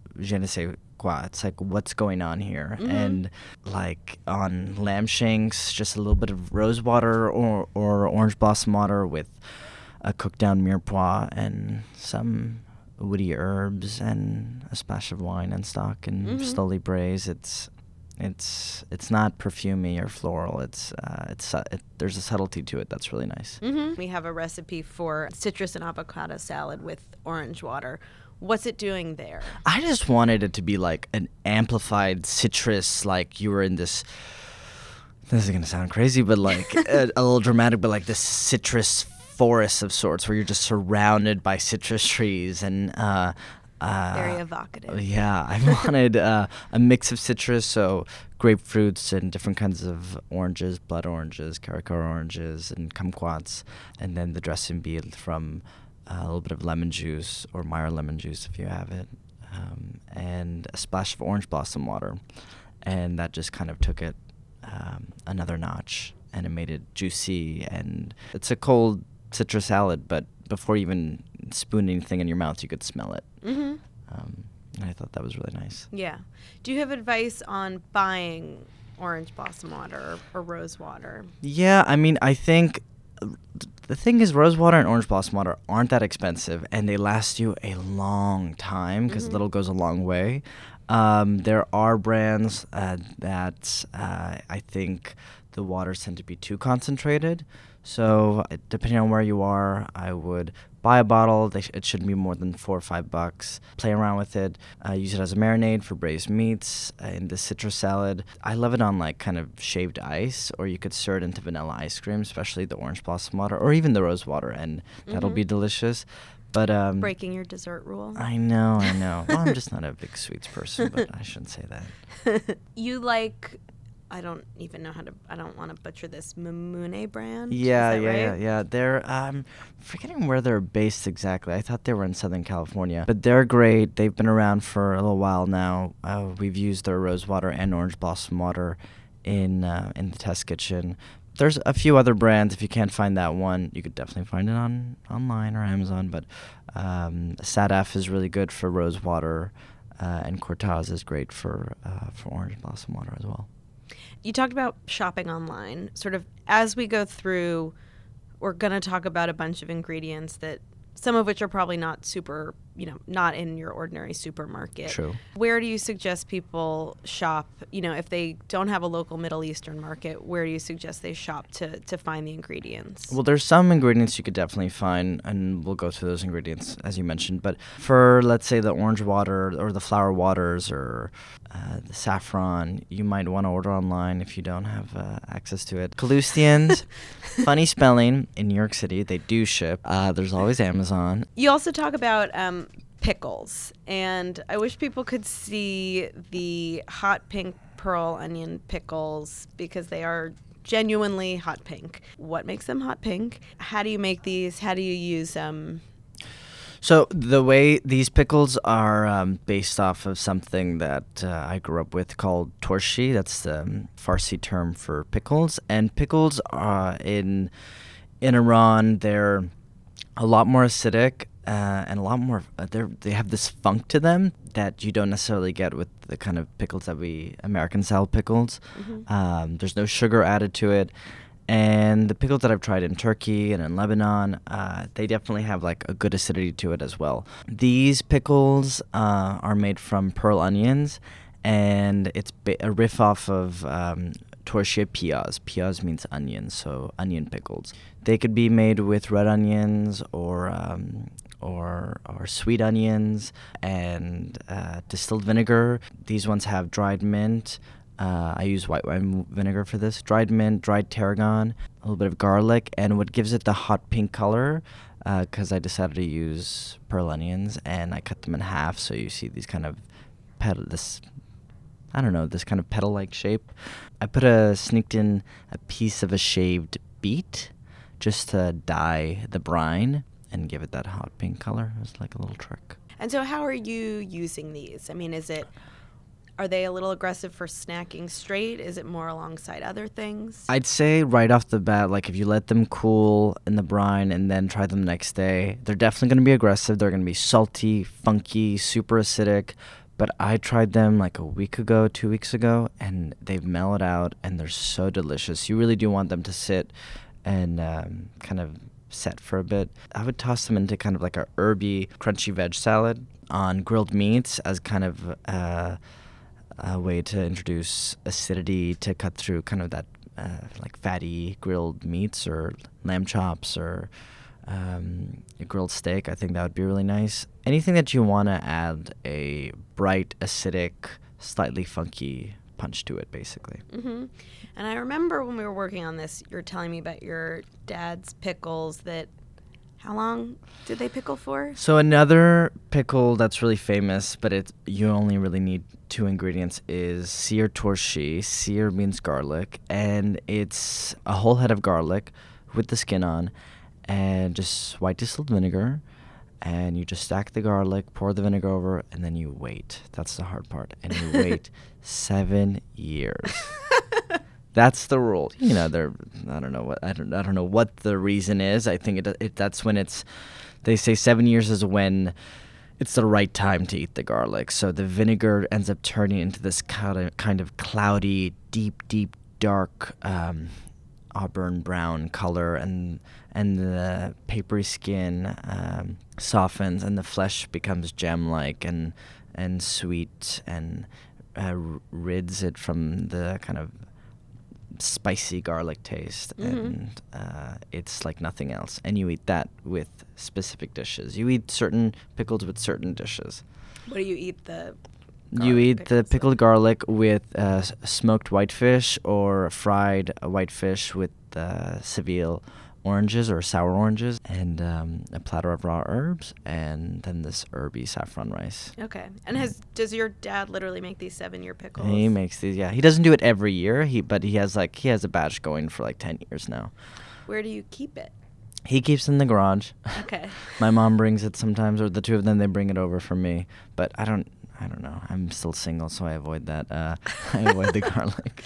je ne sais quoi. It's like, what's going on here? Mm-hmm. And like on lamb shanks, just a little bit of rose water or, or orange blossom water with a cooked down mirepoix and some woody herbs and a splash of wine and stock and Mm-hmm. slowly braise. It's it's it's not perfumey or floral. It's uh, it's uh, it, there's a subtlety to it that's really nice. Mm-hmm. We have a recipe for citrus and avocado salad with orange water. What's it doing there? I just wanted it to be like an amplified citrus, like you were in this. This is gonna sound crazy, but like a, a little dramatic, but like this citrus forest of sorts, where you're just surrounded by citrus trees and. Uh, uh, Very evocative. Yeah, I wanted uh, a mix of citrus, so grapefruits and different kinds of oranges, blood oranges, caracal oranges, and kumquats, and then the dressing be from uh, a little bit of lemon juice or Meyer lemon juice if you have it, um, and a splash of orange blossom water, and that just kind of took it um, another notch, and it made it juicy, and it's a cold citrus salad, but before you even spoon anything in your mouth, you could smell it. Mm-hmm. Um, and I thought that was really nice. Yeah. Do you have advice on buying orange blossom water or, or rose water? Yeah, I mean, I think uh, the thing is rose water and orange blossom water aren't that expensive, and they last you a long time because Mm-hmm. little goes a long way. Um, there are brands uh, that uh, I think the waters tend to be too concentrated. So uh, depending on where you are, I would buy a bottle. They sh- it shouldn't be more than four or five bucks. Play around with it. Uh, use it as a marinade for braised meats uh, in the citrus salad. I love it on like kind of shaved ice, or you could stir it into vanilla ice cream, especially the orange blossom water or even the rose water, and that'll Mhm. be delicious. But um, Breaking your dessert rule. I know, I know. Well, I'm just not a big sweets person, but I shouldn't say that. You like, I don't even know how to, I don't want to butcher this, Mamune brand? Yeah, Is that yeah, yeah, right? yeah. They're um forgetting where they're based exactly. I thought they were in Southern California, but they're great. They've been around for a little while now. Uh, we've used their rose water and orange blossom water in uh, in the test kitchen. There's a few other brands. If you can't find that one, you could definitely find it on online or Amazon. But um, Sadaf is really good for rose water, uh, and Cortaz is great for uh, for orange blossom water as well. You talked about shopping online. Sort of as we go through, we're going to talk about a bunch of ingredients that some of which are probably not super, you know, not in your ordinary supermarket. True. Where do you suggest people shop? You know, if they don't have a local Middle Eastern market, where do you suggest they shop to, to find the ingredients? Well, there's some ingredients you could definitely find, and we'll go through those ingredients as you mentioned. But for, let's say, the orange water or the flower waters or uh, the saffron, you might want to order online if you don't have uh, access to it. Kalusthians, funny spelling, in New York City, they do ship. Uh, there's always Amazon. You also talk about um, pickles, and I wish people could see the hot pink pearl onion pickles because they are genuinely hot pink. What makes them hot pink? How do you make these? How do you use them? So the way these pickles are um, based off of something that uh, I grew up with called torshi. That's the um, Farsi term for pickles. And pickles uh, in in Iran, they're a lot more acidic uh, and a lot more. Uh, they they have this funk to them that you don't necessarily get with the kind of pickles that we American style pickles. Mm-hmm. Um, there's no sugar added to it. And the pickles that I've tried in Turkey and in Lebanon, uh, they definitely have like a good acidity to it as well. These pickles uh, are made from pearl onions, and it's ba- a riff off of um, torshia piyaz. Piyaz means onion, so onion pickles. They could be made with red onions or um, or or sweet onions and uh, distilled vinegar. These ones have dried mint. Uh, I use white wine vinegar for this. Dried mint, dried tarragon, a little bit of garlic, and what gives it the hot pink color, because uh, I decided to use pearl onions, and I cut them in half, so you see these kind of petal, this, I don't know, this kind of petal-like shape. I put a, sneaked in a piece of a shaved beet, just to dye the brine and give it that hot pink color. It was like a little trick. And so how are you using these? I mean, is it... Are they a little aggressive for snacking straight? Is it more alongside other things? I'd say right off the bat, like if you let them cool in the brine and then try them the next day, they're definitely going to be aggressive. They're going to be salty, funky, super acidic. But I tried them like a week ago, two weeks ago, and they've mellowed out, and they're so delicious. You really do want them to sit and um, kind of set for a bit. I would toss them into kind of like a herby, crunchy veg salad on grilled meats as kind of uh, a way to introduce acidity to cut through kind of that uh, like fatty grilled meats or lamb chops or um, a grilled steak. I think that would be really nice. Anything that you want to add a bright, acidic, slightly funky punch to it, basically. Mm-hmm. And I remember when we were working on this, you were telling me about your dad's pickles that, how long did they pickle for? So another pickle that's really famous, but it you only really need two ingredients, is sear torshi. Sear means garlic, and it's a whole head of garlic with the skin on, and just white distilled vinegar. And you just stack the garlic, pour the vinegar over, and then you wait. That's the hard part. And you wait seven years. That's the rule. You know, they're I don't know what I don't I don't know what the reason is. I think it, it that's when it's they say seven years is when it's the right time to eat the garlic. So the vinegar ends up turning into this kind of kind of cloudy, deep, deep, dark um, auburn brown color, and and the papery skin um, softens, and the flesh becomes gem-like and and sweet, and uh, rids it from the kind of spicy garlic taste, mm-hmm. and uh, it's like nothing else. And you eat that with specific dishes. You eat certain pickles with certain dishes. What do you eat the? You eat the pickled with? garlic with uh, smoked whitefish, or fried whitefish with uh, Seville oranges or sour oranges, and um, a platter of raw herbs, and then this herby saffron rice. Okay. And has does your dad literally make these seven-year pickles? He makes these, yeah. He doesn't do it every year, He but he has like he has a batch going for like ten years now. Where do you keep it? He keeps it in the garage. Okay. My mom brings it sometimes, or the two of them, they bring it over for me. But I don't, I don't know. I'm still single, so I avoid that. Uh, I avoid the garlic.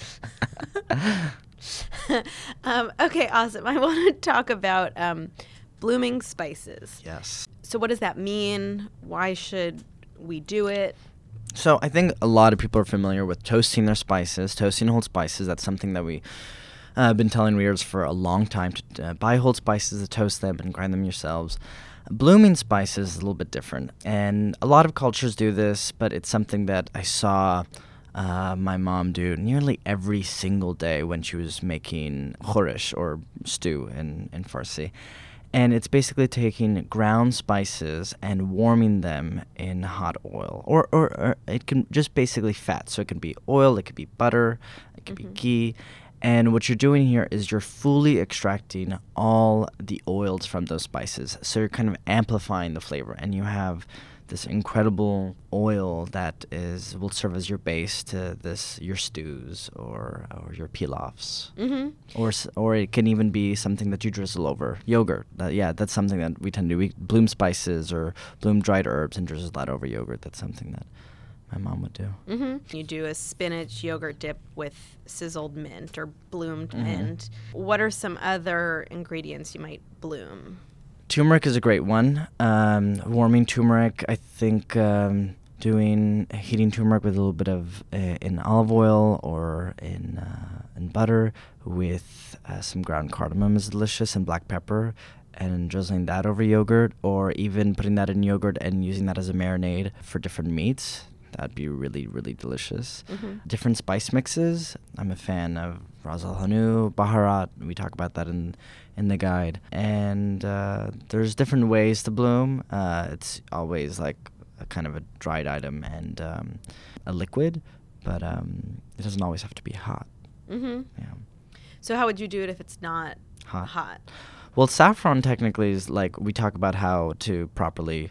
um, okay, awesome. I want to talk about um, blooming spices. Yes. So what does that mean? Why should we do it? So I think a lot of people are familiar with toasting their spices, toasting whole spices. That's something that we uh, have been telling readers for a long time, to uh, buy whole spices, to toast them and grind them yourselves. Blooming spices is a little bit different, and a lot of cultures do this, but it's something that I saw uh, my mom do nearly every single day when she was making khorish, or stew in, in Farsi. And it's basically taking ground spices and warming them in hot oil. Or, or, or it can just basically fat. So it can be oil, it could be butter, it could mm-hmm. be ghee. And what you're doing here is you're fully extracting all the oils from those spices. So you're kind of amplifying the flavor. And you have this incredible oil that is will serve as your base to this your stews or or your pilafs, mm-hmm. or or it can even be something that you drizzle over yogurt. Uh, yeah, that's something that we tend to do. We bloom spices or bloom dried herbs and drizzle that over yogurt. That's something that my mom would do. Mm-hmm. You do a spinach yogurt dip with sizzled mint or bloomed mm-hmm. mint. What are some other ingredients you might bloom? Turmeric is a great one. Um, warming turmeric, I think um, doing heating turmeric with a little bit of uh, in olive oil or in uh, in butter with uh, some ground cardamom is delicious, and black pepper, and drizzling that over yogurt, or even putting that in yogurt and using that as a marinade for different meats. That'd be really, really delicious. Mm-hmm. Different spice mixes. I'm a fan of Ras Al Hanout, Baharat. We talk about that in in the guide. And uh, there's different ways to bloom. Uh, it's always like a kind of a dried item and um, a liquid, but um, it doesn't always have to be hot. Mm-hmm. Yeah. So how would you do it if it's not hot? hot? Well, saffron technically is like, we talk about how to properly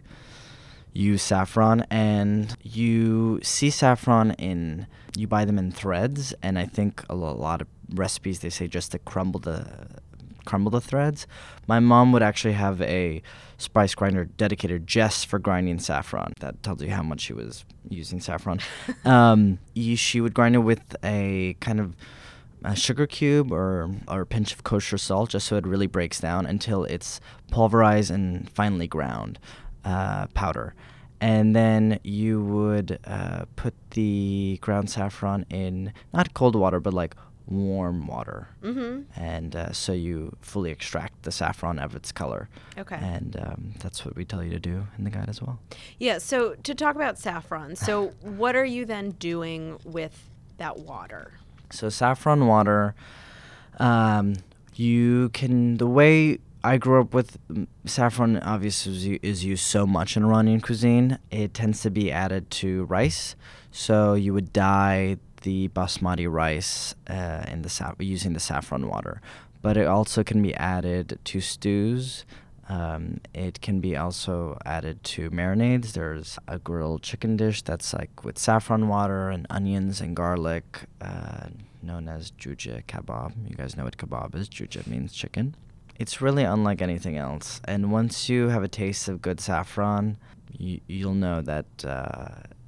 use saffron, and you see saffron in, you buy them in threads, and I think a lot of recipes, they say just to crumble the crumble the threads. My mom would actually have a spice grinder dedicated just for grinding saffron. That tells you how much she was using saffron. um, you, she would grind it with a kind of a sugar cube or, or a pinch of kosher salt, just so it really breaks down until it's pulverized and finely ground uh, powder. And then you would uh, put the ground saffron in not cold water, but like warm water. Mm-hmm. And uh, so you fully extract the saffron of its color. Okay. And um, that's what we tell you to do in the guide as well. Yeah, so to talk about saffron, so what are you then doing with that water? So saffron water, um, you can, the way I grew up with mm, saffron obviously is, u- is used so much in Iranian cuisine. It tends to be added to rice. So you would dye the basmati rice uh, in the sa- using the saffron water. But it also can be added to stews. Um, it can be also added to marinades. There's a grilled chicken dish that's like with saffron water and onions and garlic, uh, known as juje kebab. You guys know what kebab is. Juje means chicken. It's really unlike anything else. And once you have a taste of good saffron, you, you'll know that uh,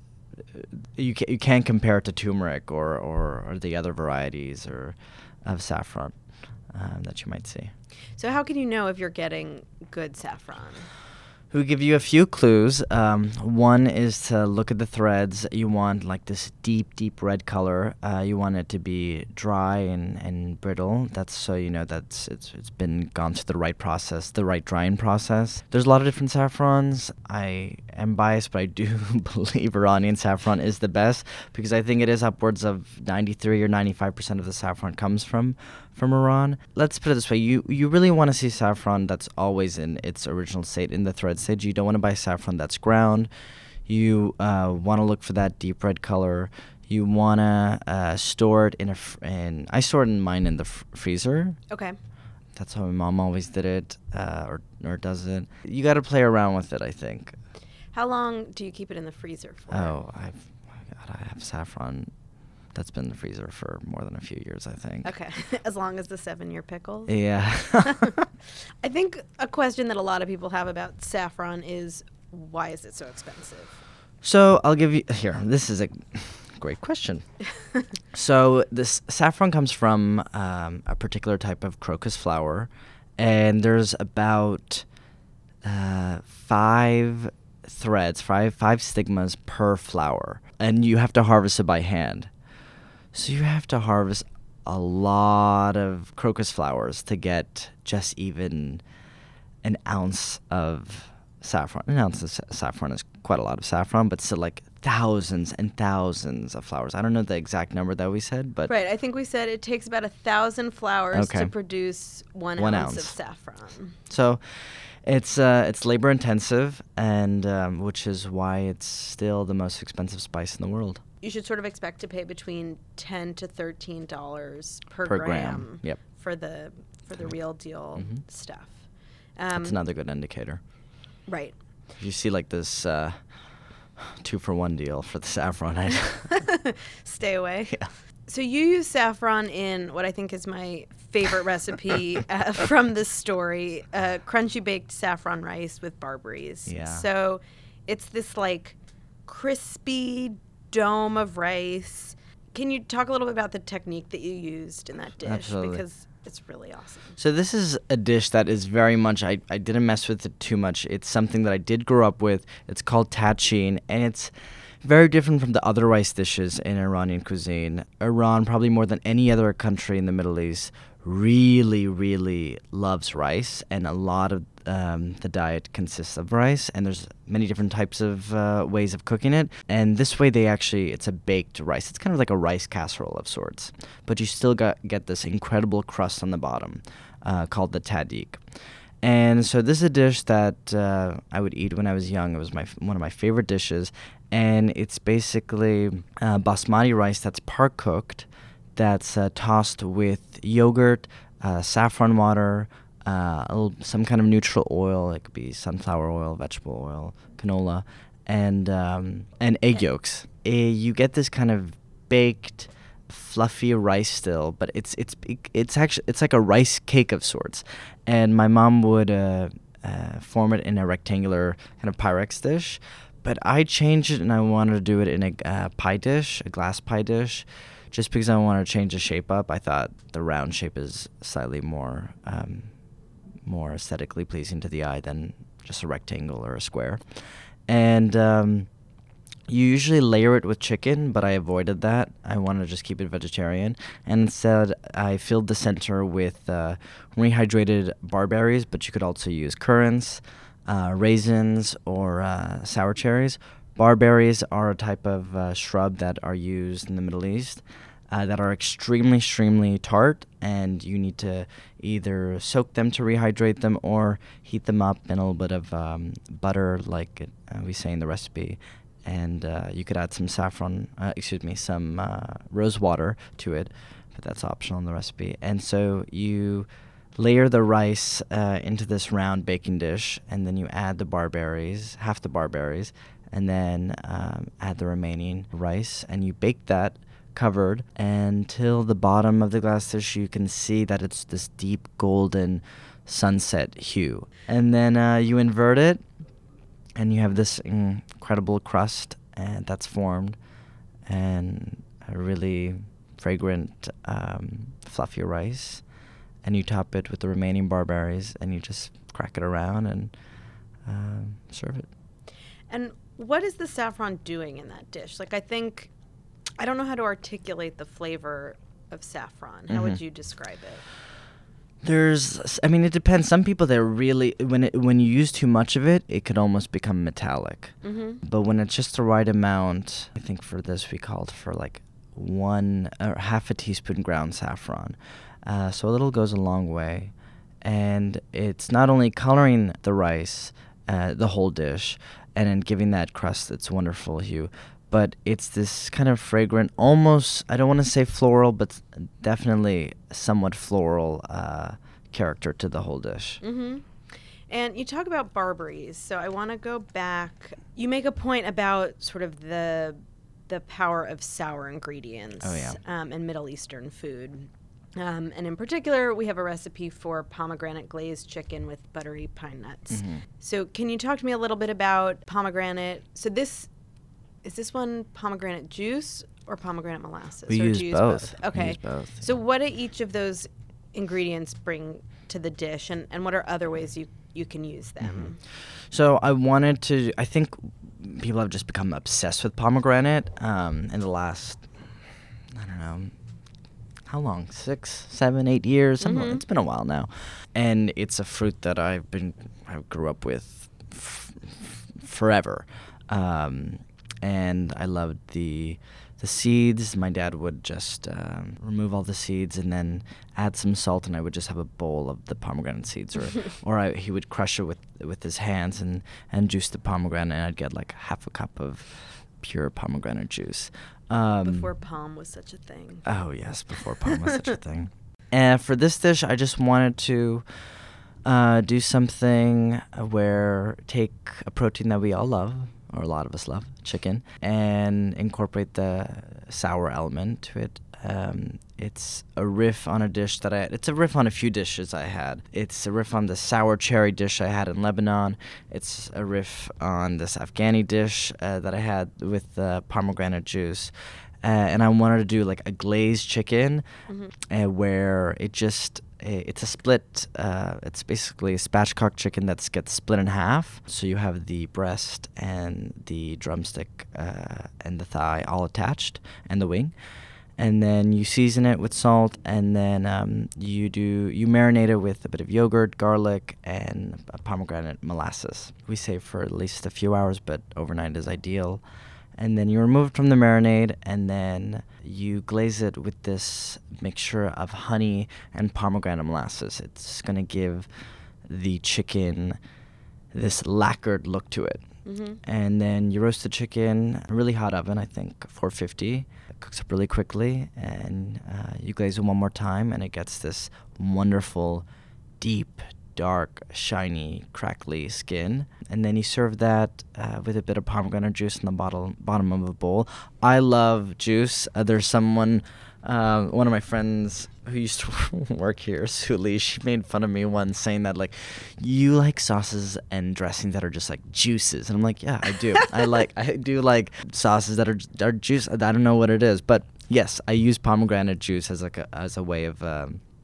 you, ca- you can't compare it to turmeric or, or, or the other varieties or of saffron um, that you might see. So how can you know if you're getting good saffron? We'll give you a few clues. Um, one is to look at the threads. You want like this deep, deep red color. Uh, you want it to be dry and, and brittle. That's so you know that it's it's been gone through the right process, the right drying process. There's a lot of different saffrons. I am biased, but I do believe Iranian saffron is the best because I think it is upwards of ninety-three or ninety-five percent of the saffron comes from from Iran. Let's put it this way. You you really want to see saffron that's always in its original state, in the thread stage. You don't want to buy saffron that's ground. You uh, want to look for that deep red color. You want to uh, store it in a, fr- in, I store it in mine in the f- freezer. Okay. That's how my mom always did it, uh, or, or does it. You got to play around with it, I think. How long do you keep it in the freezer for? Oh, I've, God, I have saffron that's been in the freezer for more than a few years, I think. Okay. As long as the seven-year pickles? Yeah. I think a question that a lot of people have about saffron is, why is it so expensive? So I'll give you, here, this is a great question. So this saffron comes from um, a particular type of crocus flower, and there's about uh, five threads, five, five stigmas per flower, and you have to harvest it by hand. So you have to harvest a lot of crocus flowers to get just even an ounce of saffron. An ounce of sa- saffron is quite a lot of saffron, but still like thousands and thousands of flowers. I don't know the exact number that we said, but Right. I think we said it takes about a thousand flowers Okay. to produce one, One ounce, ounce. of saffron. so it's uh, it's labor intensive, and um, which is why it's still the most expensive spice in the world You should sort of expect to pay between ten to thirteen dollars per, per gram, gram. Yep, for the for the real deal Mhm. stuff. Um, that's another good indicator. right. If you see like this uh, two for one deal for the saffron, I Stay away. Yeah. So you use saffron in what I think is my favorite recipe uh, from this story, uh, crunchy baked saffron rice with barberries. Yeah. So it's this like crispy dome of rice. Can you talk a little bit about the technique that you used in that dish? Absolutely. Because it's really awesome. So this is a dish that is very much, I, I didn't mess with it too much. It's something that I did grow up with. It's called tachin, and it's very different from the other rice dishes in Iranian cuisine. Iran, probably more than any other country in the Middle East, really, really loves rice, and a lot of um, the diet consists of rice, and there's many different types of uh, ways of cooking it. And this way, they actually, it's a baked rice. It's kind of like a rice casserole of sorts, but you still got, get this incredible crust on the bottom uh, called the tadik. And so this is a dish that uh, I would eat when I was young. It was my one of my favorite dishes, and it's basically uh, basmati rice that's part cooked, that's uh, tossed with yogurt, uh, saffron water, uh, a little, some kind of neutral oil. It could be sunflower oil, vegetable oil, canola, and um, and egg yolks. Uh, you get this kind of baked, fluffy rice still, but it's it's it's actually it's like a rice cake of sorts. And my mom would uh, uh, form it in a rectangular kind of Pyrex dish, but I changed it and I wanted to do it in a uh, pie dish, a glass pie dish, just because I wanted to change the shape up. I thought the round shape is slightly more um, more aesthetically pleasing to the eye than just a rectangle or a square. And um, you usually layer it with chicken, but I avoided that. I wanted to just keep it vegetarian. And instead, I filled the center with uh, rehydrated barberries, but you could also use currants, uh, raisins, or uh, sour cherries. Barberries are a type of uh, shrub that are used in the Middle East uh, that are extremely, extremely tart, and you need to either soak them to rehydrate them or heat them up in a little bit of um, butter, like it, uh, we say in the recipe. And uh, you could add some saffron, uh, excuse me, some uh, rose water to it, but that's optional in the recipe. And so you layer the rice uh, into this round baking dish, and then you add the barberries, half the barberries, and then um, add the remaining rice, and you bake that covered until the bottom of the glass dish you can see that it's this deep golden sunset hue. And then uh, you invert it, and you have this incredible crust and that's formed, and a really fragrant, um, fluffy rice. And you top it with the remaining barberries, and you just crack it around and uh, serve it. And what is the saffron doing in that dish? Like, I think, I don't know how to articulate the flavor of saffron. How Mm-hmm. would you describe it? There's, I mean, it depends. Some people, they're really, when it, when you use too much of it, it could almost become metallic. Mm-hmm. But when it's just the right amount, I think for this we called for like one or half a teaspoon ground saffron. Uh, so a little goes a long way. And it's not only coloring the rice, uh, the whole dish, and then giving that crust its wonderful hue, but it's this kind of fragrant, almost, I don't want to say floral, but definitely somewhat floral uh, character to the whole dish. Mm-hmm. And you talk about barberries, so I want to go back. You make a point about sort of the the power of sour ingredients Oh, yeah. um, in Middle Eastern food. Um, and in particular, we have a recipe for pomegranate glazed chicken with buttery pine nuts. Mm-hmm. So can you talk to me a little bit about pomegranate? So this, is this one pomegranate juice or pomegranate molasses? We or use do you both. We Okay. use both, So what do each of those ingredients bring to the dish, and, and what are other ways you, you can use them? So I wanted to, I think people have just become obsessed with pomegranate um, in the last, I don't know, how long? Six, seven, eight years? Something. Mhm. It's been a while now. And it's a fruit that I've been, I grew up with f- f- forever. Um, and I loved the the seeds. My dad would just um, remove all the seeds and then add some salt, and I would just have a bowl of the pomegranate seeds, or or I, he would crush it with with his hands and and juice the pomegranate, and I'd get like half a cup of pure pomegranate juice. Um, Before pom was such a thing. Oh yes, before pom was such a thing. And for this dish, I just wanted to uh, do something where take a protein that we all love, or a lot of us love, chicken, and incorporate the sour element to it. Um, it's a riff on a dish that I had. It's a riff on a few dishes I had. It's a riff on the sour cherry dish I had in Lebanon. It's a riff on this Afghani dish uh, that I had with uh, pomegranate juice. Uh, and I wanted to do like a glazed chicken Mm-hmm. uh, where it just, it's a split, uh, it's basically a spatchcock chicken that gets split in half. So you have the breast and the drumstick uh, and the thigh all attached, and the wing. And then you season it with salt, and then um, you do you marinate it with a bit of yogurt, garlic, and uh, pomegranate molasses. We save for at least a few hours, but overnight is ideal. And then you remove it from the marinade, and then you glaze it with this mixture of honey and pomegranate molasses. It's going to give the chicken this lacquered look to it. Mm-hmm. And then you roast the chicken, a really hot oven, I think, four fifty. It cooks up really quickly, and uh, you glaze it one more time, and it gets this wonderful, deep, dark, shiny, crackly skin. And then you serve that uh, with a bit of pomegranate juice in the bottle, bottom of a bowl. I love juice. Uh, there's someone, uh, one of my friends who used to work here, Suli, she made fun of me once saying that, like, you like sauces and dressings that are just like juices. And I'm like, yeah, I do. I like, I do like sauces that are, are juice. I don't know what it is, but yes, I use pomegranate juice as like a, as a way of um,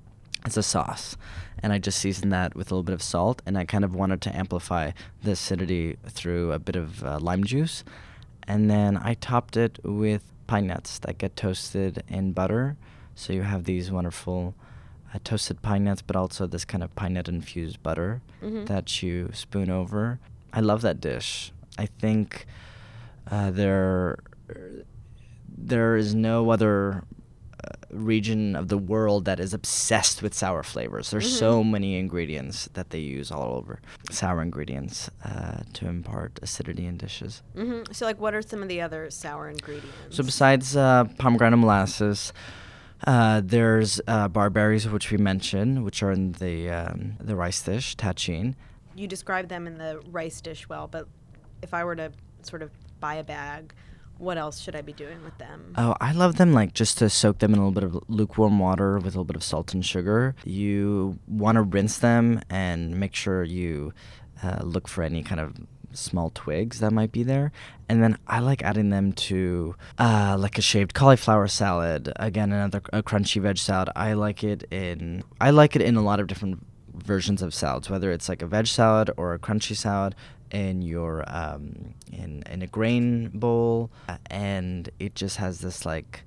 It's a sauce. And I just seasoned that with a little bit of salt, and I kind of wanted to amplify the acidity through a bit of uh, lime juice. And then I topped it with pine nuts that get toasted in butter. So you have these wonderful uh, toasted pine nuts, but also this kind of pine nut infused butter Mm-hmm. that you spoon over. I love that dish. I think uh, there there is no other uh, region of the world that is obsessed with sour flavors. There's Mm-hmm. so many ingredients that they use all over, sour ingredients, uh, to impart acidity in dishes. Mm-hmm. So, like, what are some of the other sour ingredients? So besides uh, pomegranate molasses, uh, there's uh, barberries, which we mentioned, which are in the um, the rice dish, tagine. You described them in the rice dish well, but if I were to sort of buy a bag, what else should I be doing with them? Oh, I love them like just to soak them in a little bit of lukewarm water with a little bit of salt and sugar. You want to rinse them and make sure you uh, look for any kind of small twigs that might be there. And then I like adding them to uh, like a shaved cauliflower salad. Again, another a crunchy veg salad. I like it in I like it in a lot of different versions of salads, whether it's like a veg salad or a crunchy salad in your um, in in a grain bowl, uh, and it just has this like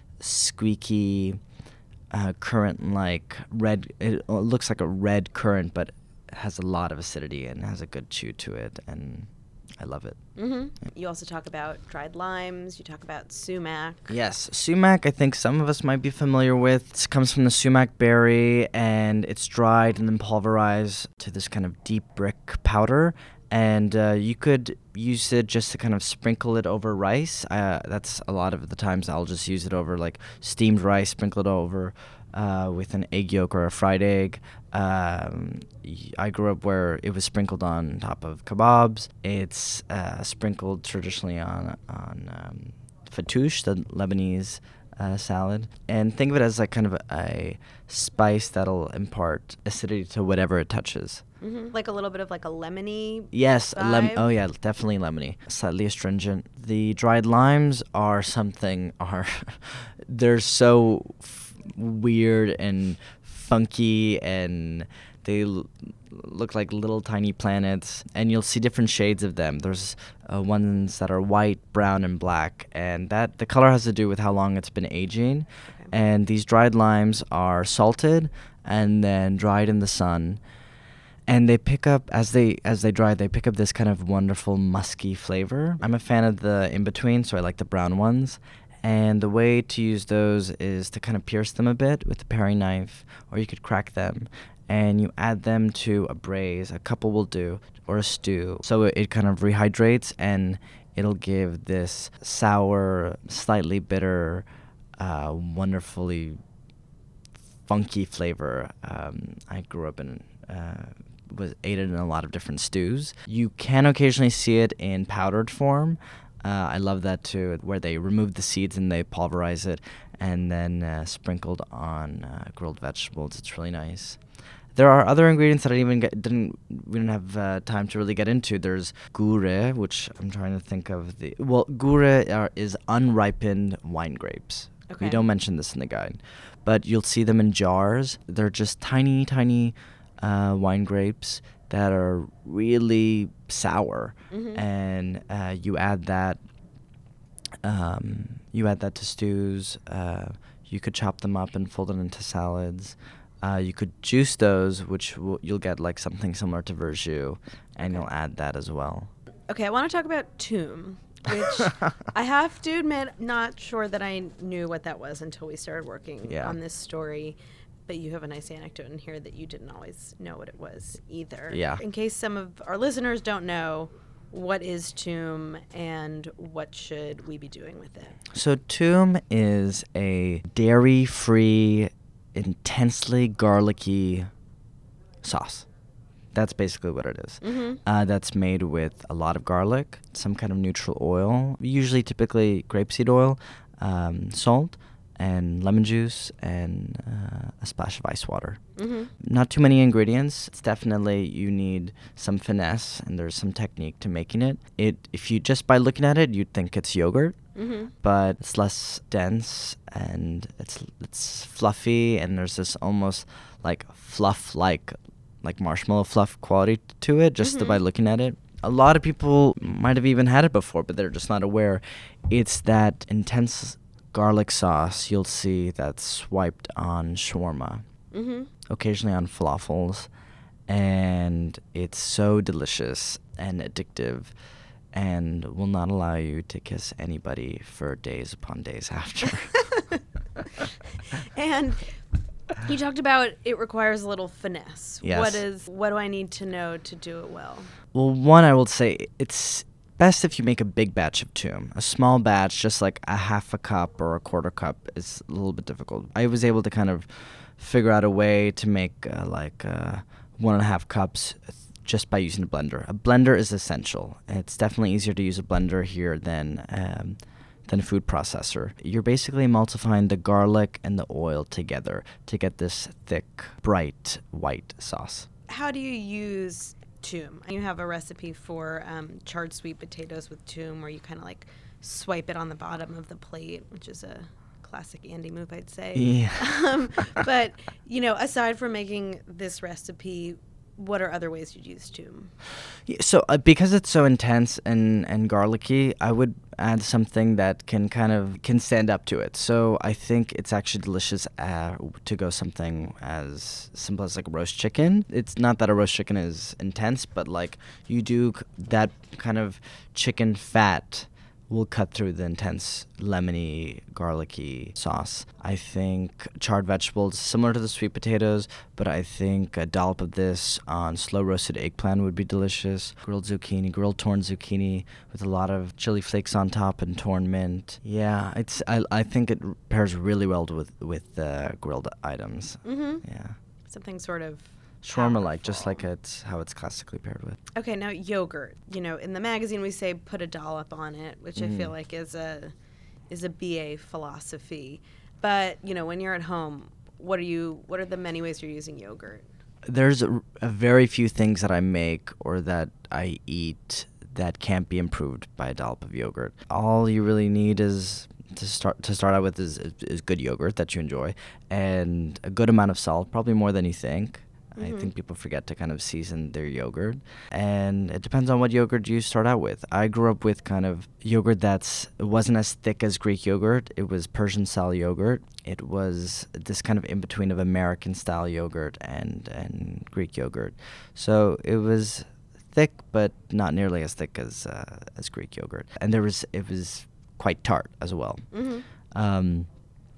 squeaky uh, currant like red. It uh, looks like a red currant, but has a lot of acidity and has a good chew to it, and I love it. Mm-hmm. You also talk about dried limes. You talk about sumac. Yes, sumac, I think some of us might be familiar with. It comes from the sumac berry, and it's dried and then pulverized to this kind of deep brick powder. And uh, you could use it just to kind of sprinkle it over rice. Uh, that's a lot of the times I'll just use it over like steamed rice, sprinkle it over uh, with an egg yolk or a fried egg. Um, y- I grew up where it was sprinkled on top of kebabs. It's uh, sprinkled traditionally on on um, fattoush, the Lebanese uh, salad. And think of it as like kind of a, a spice that'll impart acidity to whatever it touches. Mm-hmm. Like a little bit of like a lemony. Yes, a lem- vibe. oh yeah, definitely lemony, slightly astringent. The dried limes are something are they're so f- weird and funky, and they l- look like little tiny planets, and you'll see different shades of them. There's uh, ones that are white, brown, and black, and that the color has to do with how long it's been aging. Okay. And these dried limes are salted and then dried in the sun. And they pick up as they as they dry, they pick up this kind of wonderful musky flavor. I'm a fan of the in between, so I like the brown ones. And the way to use those is to kind of pierce them a bit with a paring knife, or you could crack them, and you add them to a braise. A couple will do, or a stew. So it, it kind of rehydrates, and it'll give this sour, slightly bitter, uh, wonderfully funky flavor. Um, I grew up in. Uh, was ate it in a lot of different stews. You can occasionally see it in powdered form. Uh, I love that too, where they remove the seeds and they pulverize it and then uh, sprinkled on uh, grilled vegetables. It's really nice. There are other ingredients that I even get, didn't we didn't have uh, time to really get into. There's gure, which I'm trying to think of the well, gure are, is unripened wine grapes. Okay. We don't mention this in the guide, but you'll see them in jars. They're just tiny, tiny uh, wine grapes that are really sour, Mm-hmm. and uh, you add that. Um, you add that to stews. Uh, you could chop them up and fold it into salads. Uh, you could juice those, which w- you'll get like something similar to verjus, and Okay. you'll add that as well. Okay, I want to talk about toom, which I have to admit, not sure that I knew what that was until we started working Yeah. on this story. But you have a nice anecdote in here that you didn't always know what it was either. Yeah. In case some of our listeners don't know, what is toom and what should we be doing with it? So toom is a dairy-free, intensely garlicky sauce. That's basically what it is. Mm-hmm. Uh, that's made with a lot of garlic, some kind of neutral oil, usually typically grapeseed oil, um, salt, and lemon juice, and uh, a splash of ice water. Mm-hmm. Not too many ingredients. It's definitely, you need some finesse, and there's some technique to making it. It, if you just by looking at it, you'd think it's yogurt, Mm-hmm. but it's less dense, and it's it's fluffy, and there's this almost like fluff, like like marshmallow fluff quality to it just Mm-hmm. by looking at it. A lot of people might have even had it before, but they're just not aware. It's that intense garlic sauce you'll see that's swiped on shawarma, Mm-hmm. occasionally on falafels, and it's so delicious and addictive and will not allow you to kiss anybody for days upon days after. And you talked about it requires a little finesse. Yes. What is what do I need to know to do it well? Well, one, I will say it's best if you make a big batch of toom. A small batch, just like a half a cup or a quarter cup, is a little bit difficult. I was able to kind of figure out a way to make uh, like uh, one and a half cups just by using a blender. A blender is essential. It's definitely easier to use a blender here than um, than a food processor. You're basically emulsifying the garlic and the oil together to get this thick, bright, white sauce. How do you use toom? You have a recipe for um, charred sweet potatoes with toom where you kind of like swipe it on the bottom of the plate, which is a classic Andy move, I'd say. Yeah. Um, but, you know, aside from making this recipe, what are other ways you'd use toom? Yeah, so uh, because it's so intense and, and garlicky, I would add something that can kind of can stand up to it. So I think it's actually delicious uh, to go something as simple as like roast chicken. It's not that a roast chicken is intense, but like you do c- that kind of chicken fat will cut through the intense lemony, garlicky sauce. I think charred vegetables, similar to the sweet potatoes, but I think a dollop of this on slow roasted eggplant would be delicious. Grilled zucchini, grilled torn zucchini with a lot of chili flakes on top and torn mint. Yeah, it's. I I think it pairs really well with with uh, grilled items. Mm-hmm. Yeah, Something sort of shawarma-like, just powerful. like it's how it's classically paired with. Okay, now yogurt. You know, in the magazine we say put a dollop on it, which I feel like is a is a B A philosophy. But, you know, when you're at home, what are you what are the many ways you're using yogurt? There's a, a very few things that I make or that I eat that can't be improved by a dollop of yogurt. All you really need is to start to start out with is, is, is good yogurt that you enjoy and a good amount of salt, probably more than you think. I think people forget to kind of season their yogurt. And it depends on what yogurt you start out with. I grew up with kind of yogurt that's it wasn't as thick as Greek yogurt. It was Persian-style yogurt. It was this kind of in-between of American-style yogurt and, and Greek yogurt. So it was thick, but not nearly as thick as uh, as Greek yogurt. And there was it was quite tart as well. Mm-hmm. Um,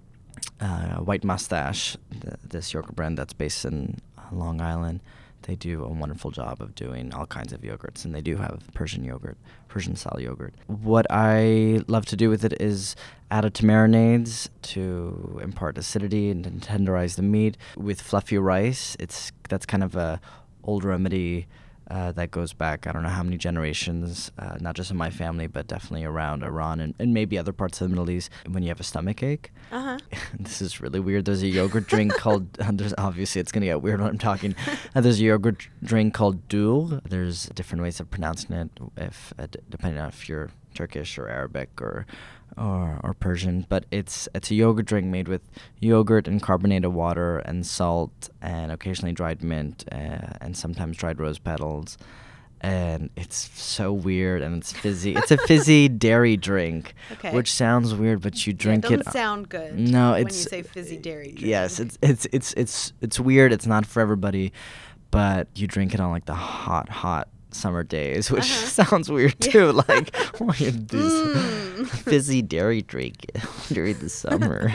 uh, White Mustache, th- this yogurt brand that's based in Long Island, they do a wonderful job of doing all kinds of yogurts, and they do have Persian yogurt, Persian style yogurt. What I love to do with it is add it to marinades to impart acidity and to tenderize the meat. With fluffy rice, it's that's kind of a old remedy uh, that goes back I don't know how many generations, uh, not just in my family, but definitely around Iran and, and maybe other parts of the Middle East. When you have a stomach ache, Uh-huh. this is really weird. There's a yogurt drink called. Uh, there's obviously it's gonna get weird when I'm talking. Uh, there's a yogurt drink called dul. There's different ways of pronouncing it, if uh, d- depending on if you're Turkish or Arabic or, or or Persian. But it's it's a yogurt drink made with yogurt and carbonated water and salt and occasionally dried mint uh, and sometimes dried rose petals. And it's so weird and it's fizzy. It's a fizzy dairy drink, Okay. which sounds weird, but you Yeah, drink it doesn't it. sound good. No, when it's you say fizzy dairy drink. Yes, it's it's it's it's it's weird. It's not for everybody, but you drink it on like the hot, hot summer days, which Uh-huh. sounds weird too. Like, why you do this Mm. fizzy dairy drink during the summer?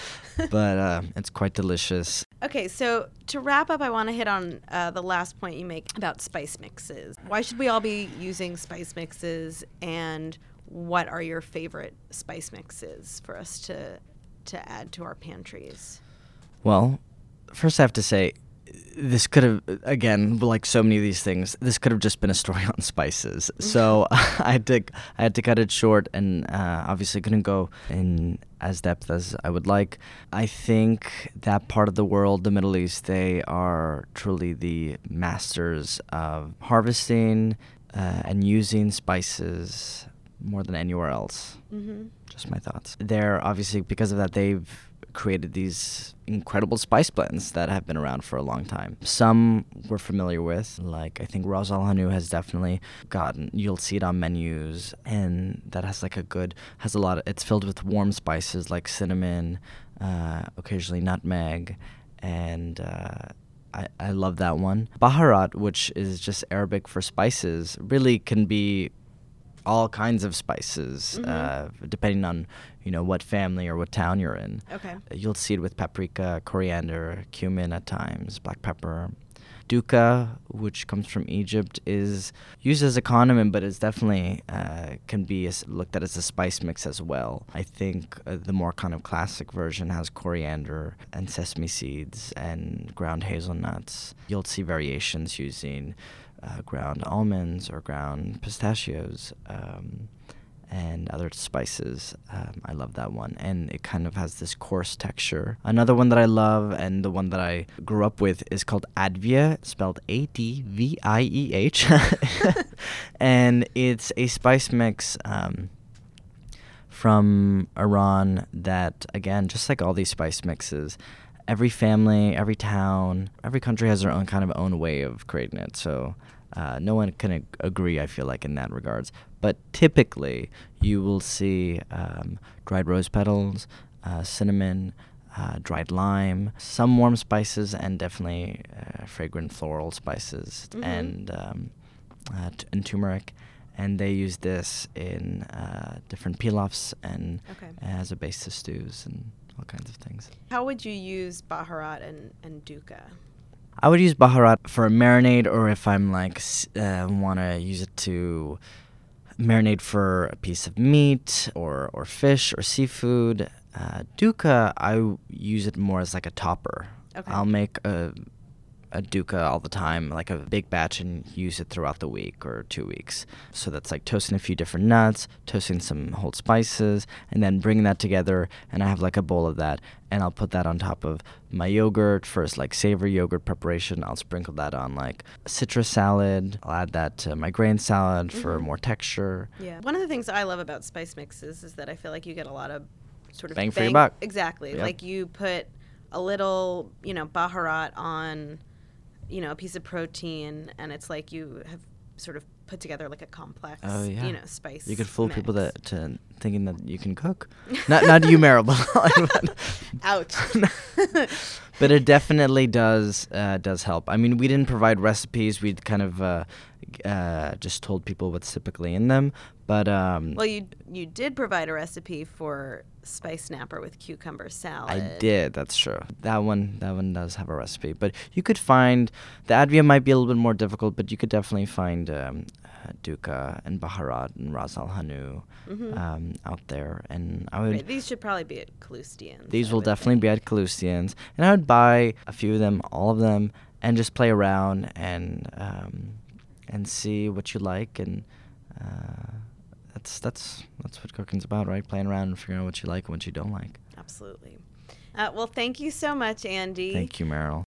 But uh, it's quite delicious. Okay, so to wrap up, I want to hit on uh, the last point you make about spice mixes. Why should we all be using spice mixes, and what are your favorite spice mixes for us to to add to our pantries? Well, first I have to say, this could have, again, like so many of these things, this could have just been a story on spices. So I had to, I had to cut it short, and uh, obviously couldn't go in as depth as I would like. I think that part of the world, the Middle East, they are truly the masters of harvesting uh, and using spices more than anywhere else. Mm-hmm. Just my thoughts. They're obviously, because of that, they've created these incredible spice blends that have been around for a long time. Some we're familiar with, like I think Ras Al Hanout has definitely gotten, you'll see it on menus, and that has like a good, has a lot of, it's filled with warm spices like cinnamon, uh, occasionally nutmeg, and uh, I, I love that one. Baharat, which is just Arabic for spices, really can be all kinds of spices, mm-hmm. uh, depending on, you know, what family or what town you're in. Okay. You'll see it with paprika, coriander, cumin at times, black pepper. Duka, which comes from Egypt, is used as a condiment, but it's definitely uh, can be as, looked at as a spice mix as well. I think uh, the more kind of classic version has coriander and sesame seeds and ground hazelnuts. You'll see variations using uh, ground almonds or ground pistachios. Um, and other spices. Um, I love that one. And it kind of has this coarse texture. Another one that I love, and the one that I grew up with, is called Advieh, spelled A D V I E H. And it's a spice mix um, from Iran that, again, just like all these spice mixes, every family, every town, every country has their own kind of own way of creating it. So uh, no one can ag- agree, I feel like, in that regards. But typically, you will see um, dried rose petals, uh, cinnamon, uh, dried lime, some warm spices, and definitely uh, fragrant floral spices, mm-hmm. and um, uh, t- and turmeric. And they use this in uh, different pilafs and okay. as a base to stews and all kinds of things. How would you use Baharat and, and Duka? I would use Baharat for a marinade, or if I'm like uh, want to use it to marinate for a piece of meat or, or fish or seafood. Uh, Duka, I w- use it more as like a topper. Okay. I'll make a a Duka all the time, like a big batch, and use it throughout the week or two weeks. So that's like toasting a few different nuts, toasting some whole spices, and then bringing that together, and I have like a bowl of that, and I'll put that on top of my yogurt, first like savory yogurt preparation. I'll sprinkle that on like citrus salad. I'll add that to my grain salad mm-hmm. for more texture. Yeah. One of the things I love about spice mixes is that I feel like you get a lot of sort of bang, bang for your buck. Exactly. Yep. Like you put a little, you know, Baharat on, you know, a piece of protein, and it's like you have sort of put together like a complex, oh, yeah. you know, spice. You could fool mix. people that to thinking that you can cook. not not you, Meryl, but ouch. But it definitely does uh, does help. I mean, we didn't provide recipes. We kind of uh, uh, just told people what's typically in them. But um, well, you you did provide a recipe for spice snapper with cucumber salad. I did. That's true. That one that one does have a recipe. But you could find the Advieh might be a little bit more difficult, but you could definitely find um, uh, Duka and Baharat and Ras Al Hanout mm-hmm. um, out there. And I would. Right, these should probably be at Kalustyan's. These I will definitely think. be at Kalustyan's, and I would buy a few of them, all of them, and just play around and um, and see what you like and. Uh, That's that's that's what cooking's about, right? Playing around and figuring out what you like and what you don't like. Absolutely. Uh, well, thank you so much, Andy. Thank you, Meryl.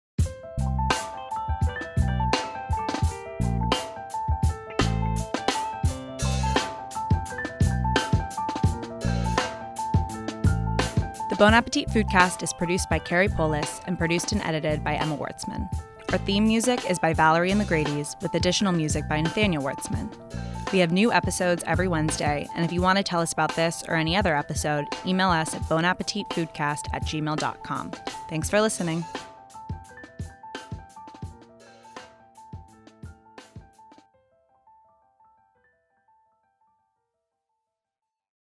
The Bon Appetit Foodcast is produced by Carrie Polis and produced and edited by Emma Wartzman. Our theme music is by Valerie and the Grady's, with additional music by Nathaniel Wartzman. We have new episodes every Wednesday, and if you want to tell us about this or any other episode, email us at bonappetitfoodcast at gmail dot com. Thanks for listening.